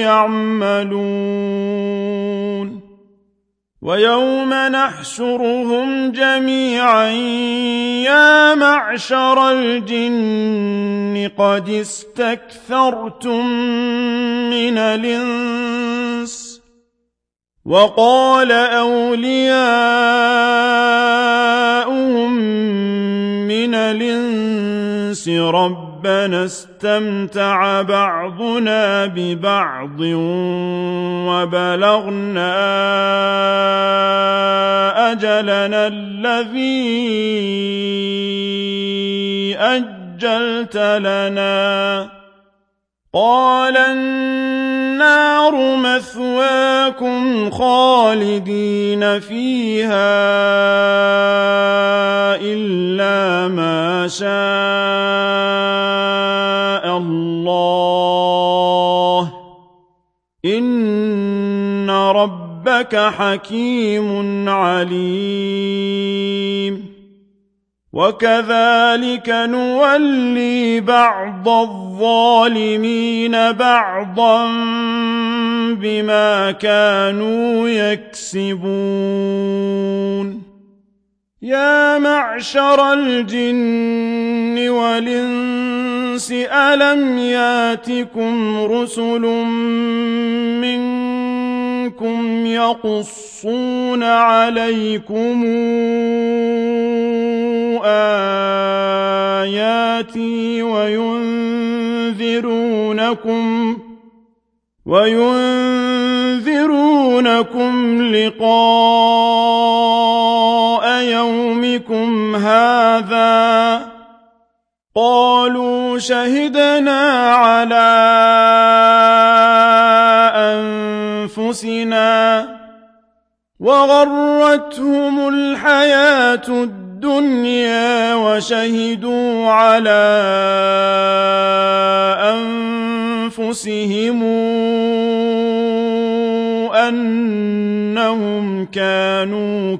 يعملون ويوم نحشرهم جميعا يا معشر الجن قد استكثرتم من الإنس وقال أولياؤهم من الإنس ربنا استمتع بعضنا ببعض وبلغنا أجلنا الذي أجلت لنا قال النار مثواكم خالدين فيها إلا ما شاء الله إن ربك حكيم عليم وكذلك نولي بعض الظالمين بعضا بما كانوا يكسبون يا معشر الجن والإنس ألم ياتكم رسل منكم يقصون عليكم آياتي وينذرونكم وينذرونكم لقاء يومكم هذا قالوا شهدنا على أنفسنا وغرتهم الحياة الدنيا وشهدوا على أنفسهم أنهم كانوا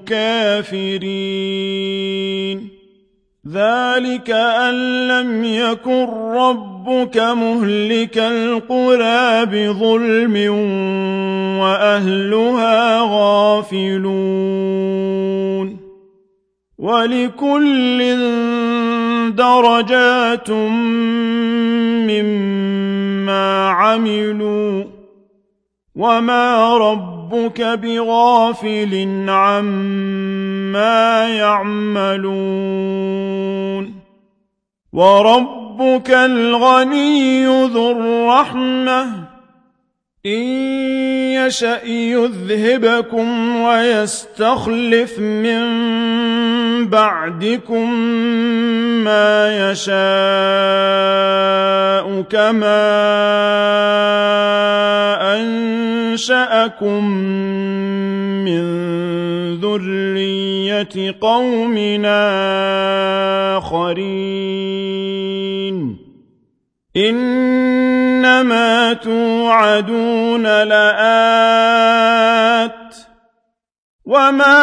كافرين ذلك أن لم يكن ربك مهلك القرى بظلم وأهلها غافلون ولكل درجات مما عملوا وما ربك بغافل عما يعملون وربك الغني ذو الرحمة إن يشأ يذهبكم ويستخلف من بعدكم ما يشاء كما أنشأكم من ذرية قوم آخرين إنما توعدون لآت وما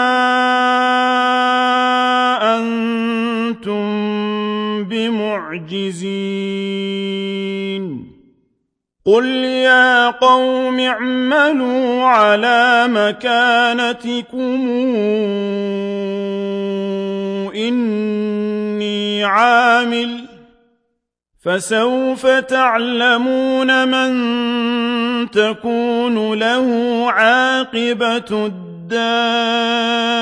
أنتم بمعجزين قل يا قوم اعملوا على مكانتكم إني عامل فسوف تعلمون من تكون له عاقبة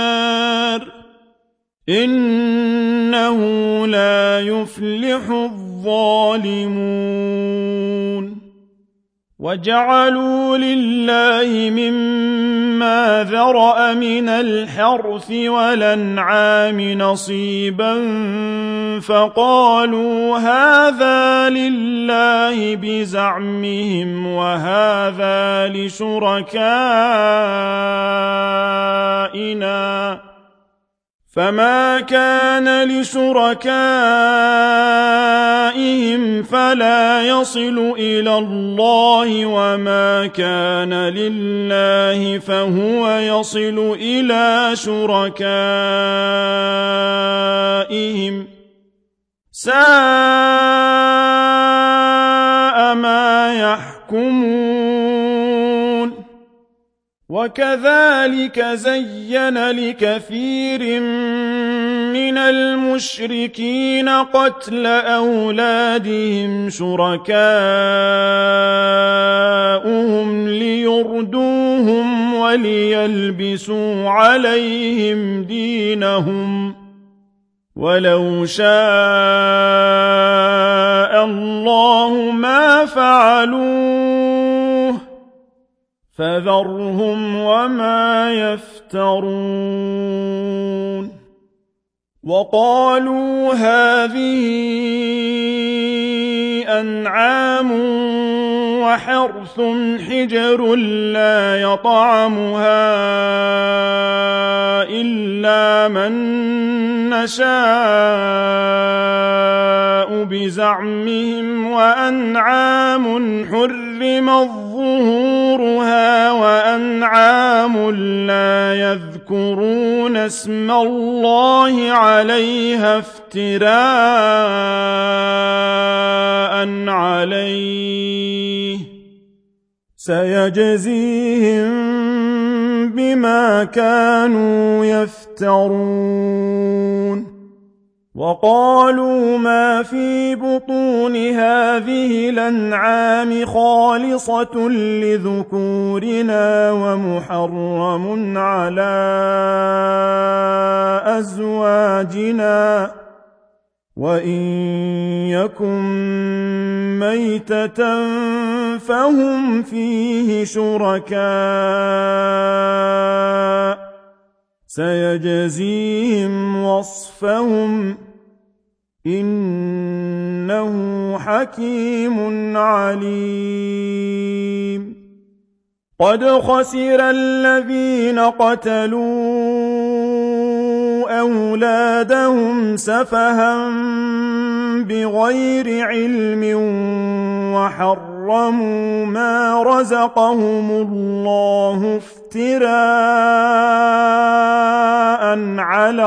الدار إنه لا يفلح الظالمون الظالمون وجعلوا لله مما ذرأ من الحرث والأنعام نصيبا فقالوا هذا لله بزعمهم وهذا لشركائنا فما كان لشركائهم فلا يصل إلى الله وما كان لله فهو يصل إلى شركائهم ساء ما يحكمون وكذلك زين لكثير من المشركين قتل أولادهم شركاؤهم ليردوهم وليلبسوا عليهم دينهم ولو شاء الله ما فعلوه فذرهم وما يفترون وقالوا هذه أنعام وحرث حجر لا يطعمها إلا من نشاء بزعمهم وأنعام حرمت ظهورها وأنعام لا يذكرون اسم الله عليها افتراء عليه سيجزيهم بما كانوا يفترون وقالوا ما في بطون هذه الأنعام خالصة لذكورنا ومحرم على أزواجنا وإن يكن ميتة فهم فيه شركاء سيجزيهم وصفهم إنه حكيم عليم قد خسر الذين قتلوا أولادهم سفها بغير علم وحرموا ما رزقهم الله افتراء على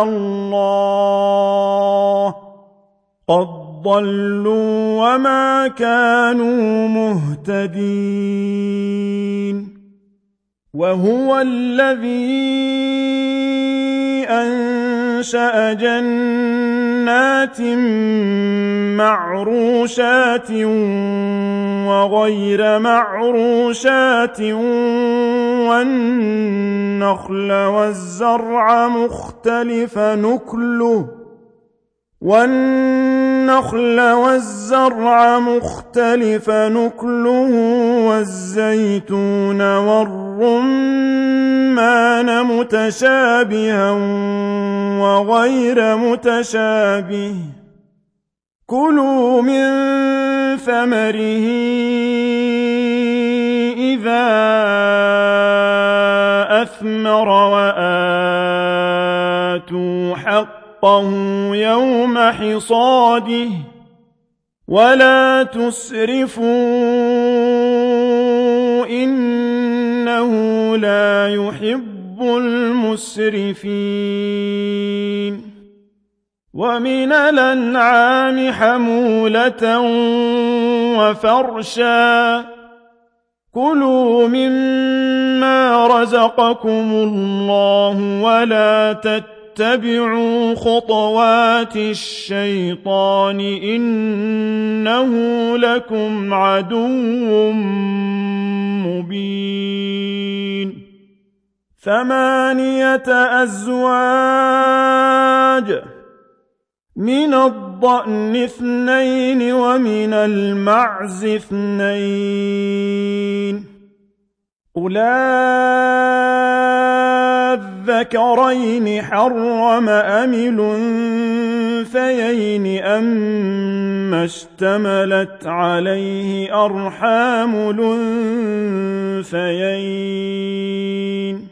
الله قد ضلوا وما كانوا مهتدين وهو الذي أنشأ جنات معروشات وغير معروشات والنخل والزرع مختلف نكله والنخل والزرع مختلف نكله والزيتون والرمان متشابها وغير متشابه كلوا من ثمره إذا أثمر وآتوا حقه يوم حصاده ولا تسرفوا إنه لا يحب المسرفين ومن الأنعام حمولة وفرشا كلوا مما رزقكم الله ولا تتبعوا خطوات الشيطان إنه لكم عدو مبين ثمانية أزواج من الضأن اثنين ومن المعز اثنين قل الذكرين حرم أم الأنثيين أما اشتملت عليه أرحام الأنثيين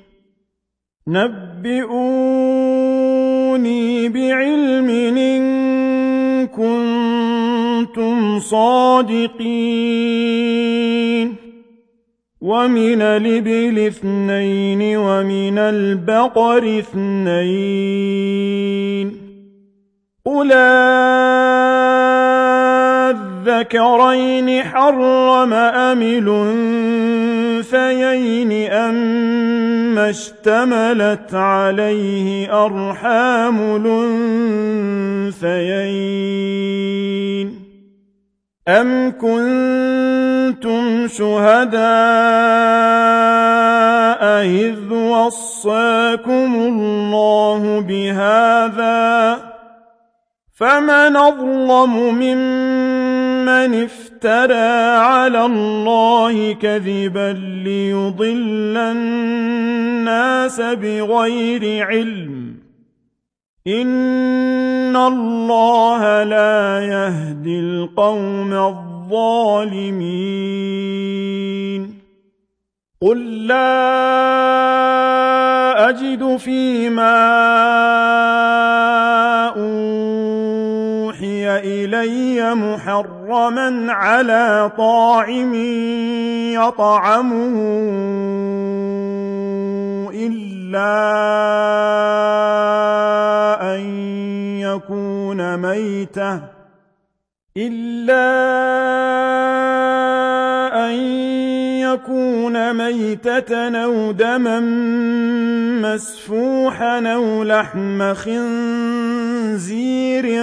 نبئوني بعلم إن كنتم صادقين ومن الإبل اثنين ومن البقر اثنين قل الذكرين حرم أم الأنثيين أما اشتملت عليه أرحام الأنثيين أم كنتم شهداء إذ وصاكم الله بهذا فمن أظلم ممن افترى على الله كذبا ليضل الناس بغير علم إن الله لا يهدي القوم الظالمين قل لا أجد فيما أوحي إلي محرما على طاعم يطعمه إلا أن يكون ميتة إلا أن يكون ميتة أو دما مسفوحا أو لحم خنزير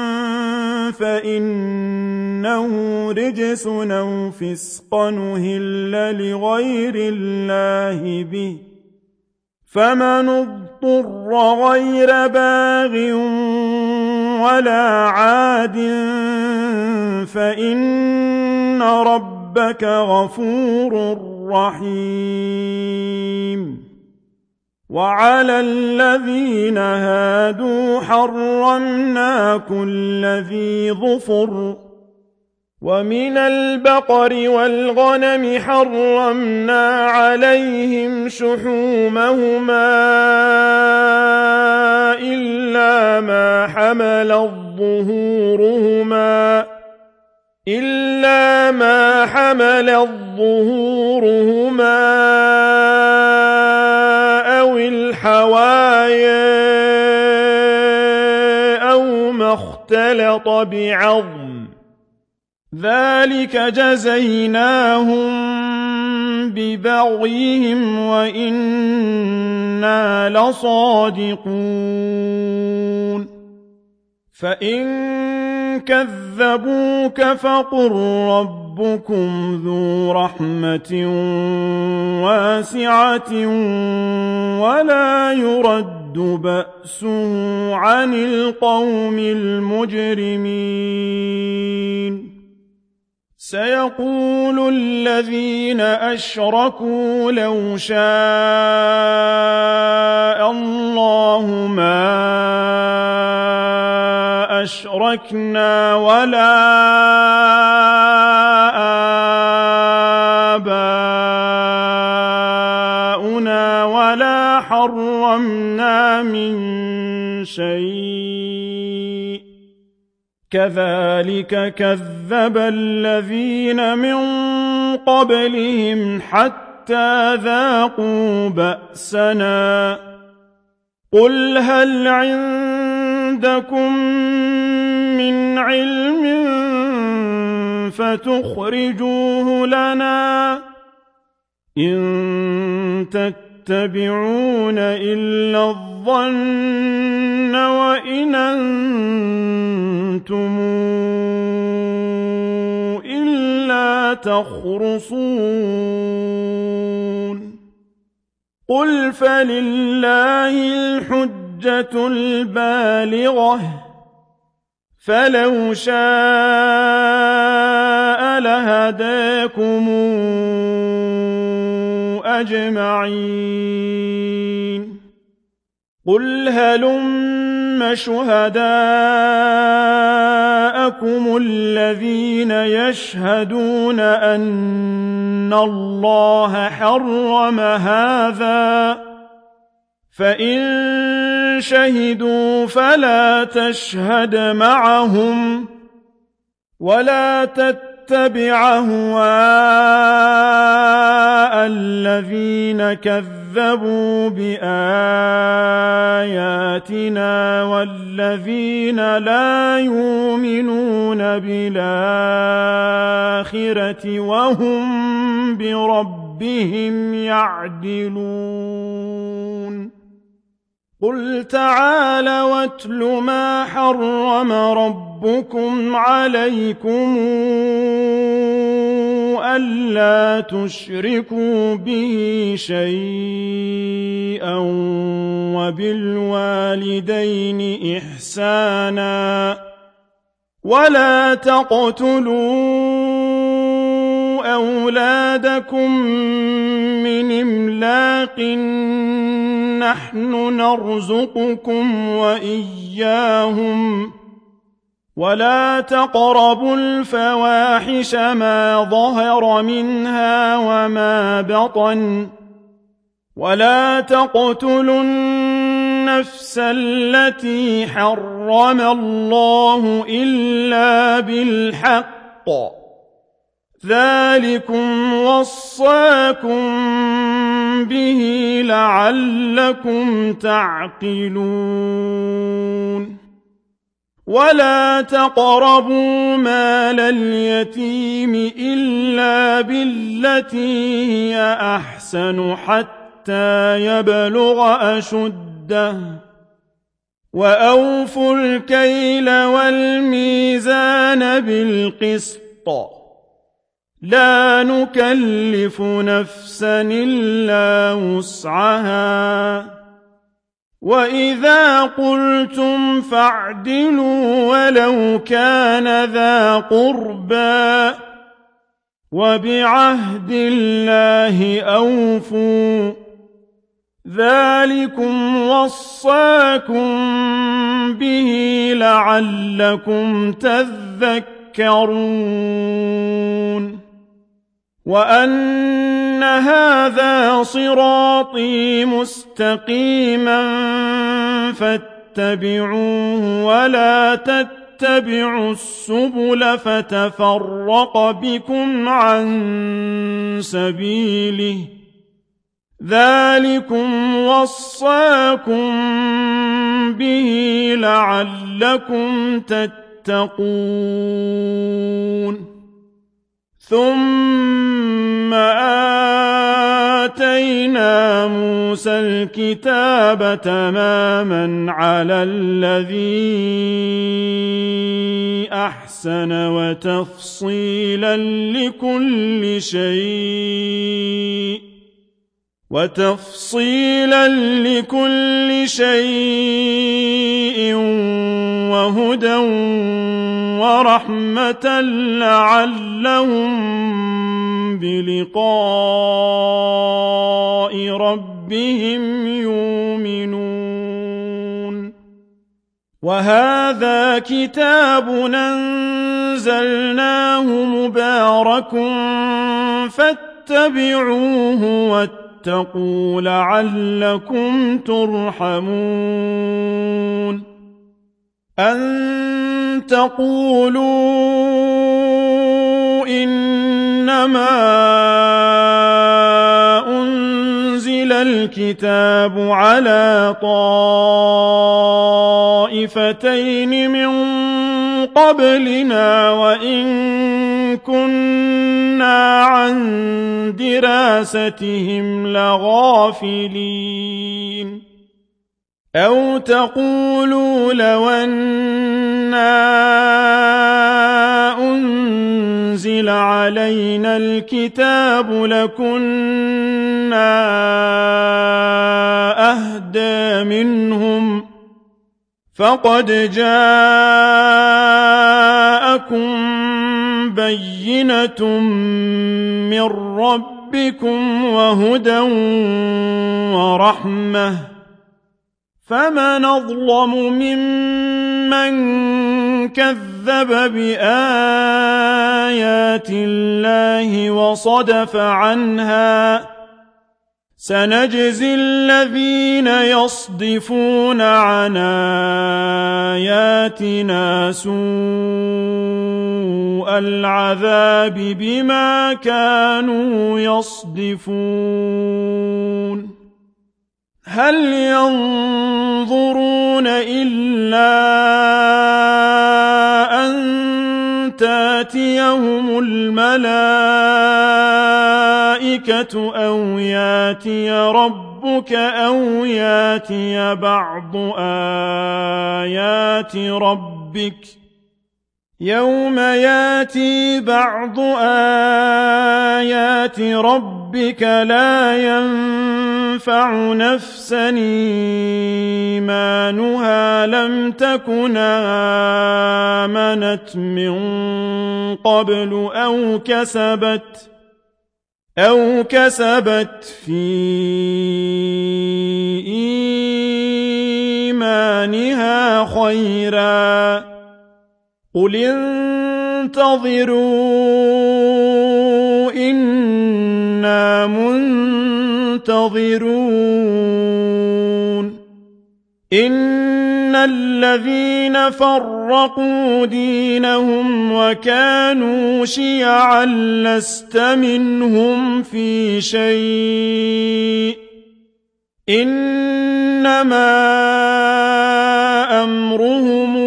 فإنه رجس أو فسقا أهل لغير الله به فمن اضطر غير باغ ولا عاد فإن ربك غفور رحيم وعلى الذين هادوا حرمنا كل ذي ظفر ومن البقر والغنم حرمنا عليهم شحومهما إلا ما حملت ظهورهما إلا ما حملت ظهورهما أو الحوايا أو ما اختلط بعظم ذلك جزيناهم ببغيهم وإنا لصادقون فإن كذبوك فقل ربكم ذو رحمة واسعة ولا يرد بأسه عن القوم المجرمين سيقول الذين أشركوا لو شاء الله ما أشركنا ولا آباؤنا ولا حرمنا من شيء كذلك كذب الذين من قبلهم حتى ذاقوا بأسنا قل هل عندكم من علم فتخرجوه لنا إن تتبعون إلا الظن وإن أنتم إلا تخرصون قل فلله الحجة البالغة فلو شاء لهداكم أجمعين قل هلم شهداءكم الذين يشهدون أن الله حرم هذا فإن شهدوا فلا تشهد معهم ولا تتبع أهواء الذين كذبوا بآياتنا والذين لا يؤمنون بالآخرة وهم بربهم يعدلون قل تعالى واتل ما حرم ربكم عليكم ألا تشركوا به شيئا وبالوالدين إحسانا ولا تقتلوا أولادكم من إملاق نحن نرزقكم وإياهم ولا تقربوا الفواحش ما ظهر منها وما بطن ولا تقتلوا النفس التي حرم الله إلا بالحق ذلكم وصاكم به لعلكم تعقلون ولا تقربوا مال اليتيم إلا بالتي هي أحسن حتى يبلغ أشده وأوفوا الكيل والميزان بالقسط لا نكلف نفسا إلا وسعها وإذا قلتم فاعدلوا ولو كان ذا قربى وبعهد الله أوفوا ذلكم وصاكم به لعلكم تذكرون وأن هذا صراطي مستقيما فاتبعوه ولا تتبعوا السبل فتفرق بكم عن سبيله ذلكم وصاكم به لعلكم تتقون ثم آتينا موسى الكتاب تماما على الذي أحسن وتفصيلا لكل شيء وتفصيلا لكل شيء وهدى ورحمة لعلهم بلقاء ربهم يؤمنون وهذا كتاب أنزلناه مبارك فاتبعوه واتقوا لعلكم ترحمون أن تقولوا إنما أنزل الكتاب على طائفتين من قبلنا وإن كنا عن دراستهم لغافلين أو تقولوا لو أنا أنزل علينا الكتاب لكنا أهدى منهم فقد جاء بَيِّنَةٌ مِّن رَّبِّكُمْ وَهُدًى وَرَحْمَةٌ فَمَنْ أَظْلَمُ مِمَّنْ كَذَّبَ بِآيَاتِ اللَّهِ وَصَدَفَ عَنْهَا سَنَجْزِي الَّذِينَ يَصْدِفُونَ عَنْ آيَاتِنَا سُوءَ الْعَذَابِ بِمَا كَانُوا يَصْدِفُونَ هَلْ يَنظُرُونَ إِلَّا أَن تَأْتِيَهُمُ الْمَلَائِكَةُ أَوْ يَأْتِيَ رَبُّكَ أَوْ يَأْتِيَ بَعْضُ آيَاتِ رَبِّكَ يَوْمَ يَأْتِي بَعْضُ آيَاتِ رَبِّكَ لَا يَنفَعُ نَفْسًا إِيمَانُهَا لَمْ تَكُنْ آمَنَتْ مِنْ قَبْلُ أَوْ كَسَبَتْ أَوْ كَسَبَتْ فِي إِيمَانِهَا خَيْرًا قُلِ انتَظِرُوا إِنَّا مُنتَظِرُونَ إِنَّ الَّذِينَ فَرَّقُوا دِينَهُمْ وَكَانُوا شِيَعًا لَّسْتَ مِنْهُمْ فِي شَيْءٍ إِنَّمَا أَمْرُهُمْ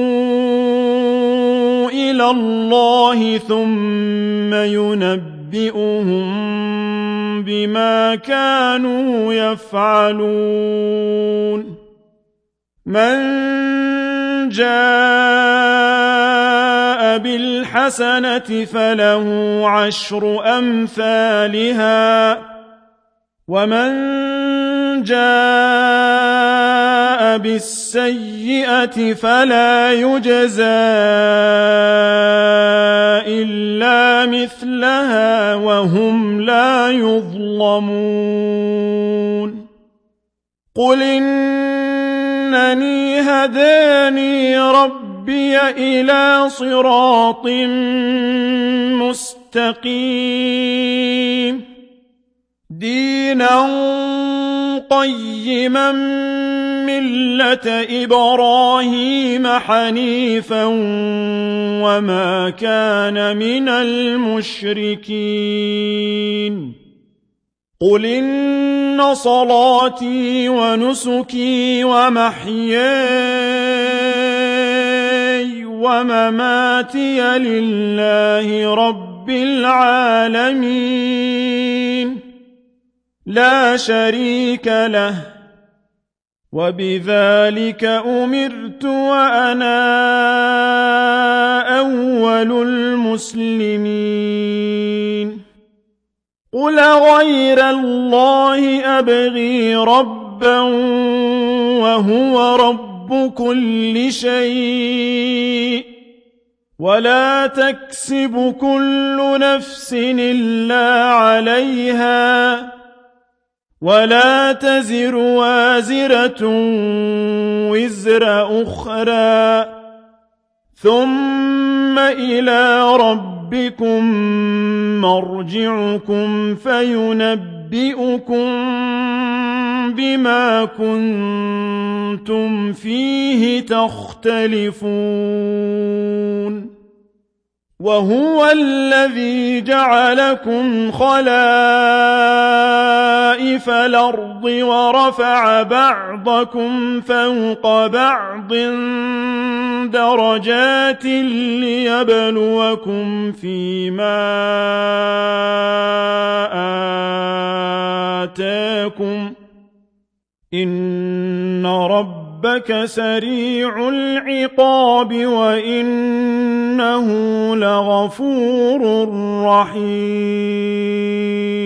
إِلَى اللَّهِ ثُمَّ يُنَبِّئُهُم بِمَا كَانُوا يَفْعَلُونَ مَن جَاءَ بِالْحَسَنَةِ فَلَهُ عَشْرُ أَمْثَالِهَا وَمَن جَاءَ بِالسَّيِّئَةِ فَلَا يُجْزَىٰ إِلَّا مِثْلَهَا وَهُمْ لَا يُظْلَمُونَ قُلْ إِنَّنِي هَدَانِي رَبِّي إِلَىٰ صِرَاطٍ مُّسْتَقِيمٍ دِينًا قَيِّمًا مِّلَّةَ إِبْرَاهِيمَ حَنِيفًا وَمَا كَانَ مِنَ الْمُشْرِكِينَ قُلْ إِنَّ صَلَاتِي وَنُسُكِي وَمَحْيَايَ وَمَمَاتِي لِلَّهِ رَبِّ الْعَالَمِينَ لَا شَرِيكَ لَهُ وَبِذَلِكَ أُمِرْتُ وَأَنَا أَوَّلُ الْمُسْلِمِينَ قُلْ غَيْرَ اللَّهِ أَبْغِي رَبًّا وَهُوَ رَبُّ كُلِّ شَيْءٍ وَلَا تَكْسِبُ كُلُّ نَفْسٍ إِلَّا عَلَيْهَا وَلَا تَزِرُ وَازِرَةٌ وِزْرَ أُخْرَىٰ ثُمَّ إِلَىٰ رَبِّكُم مَّرْجِعُكُمْ فَيُنَبِّئُكُم بِمَا كُنتُمْ فِيهِ تَخْتَلِفُونَ وَهُوَ الَّذِي جَعَلَكُمْ خَلَائِفَ الْأَرْضِ وَرَفَعَ بَعْضَكُمْ فَوْقَ بَعْضٍ دَرَجَاتٍ لِّيَبْلُوَكُمْ فِيمَا آتَاكُمْ ۗ إِنَّ رَبَّكَ سَرِيعُ الْعِقَابِ وَإِنَّهُ لَغَفُورٌ رَّحِيمٌ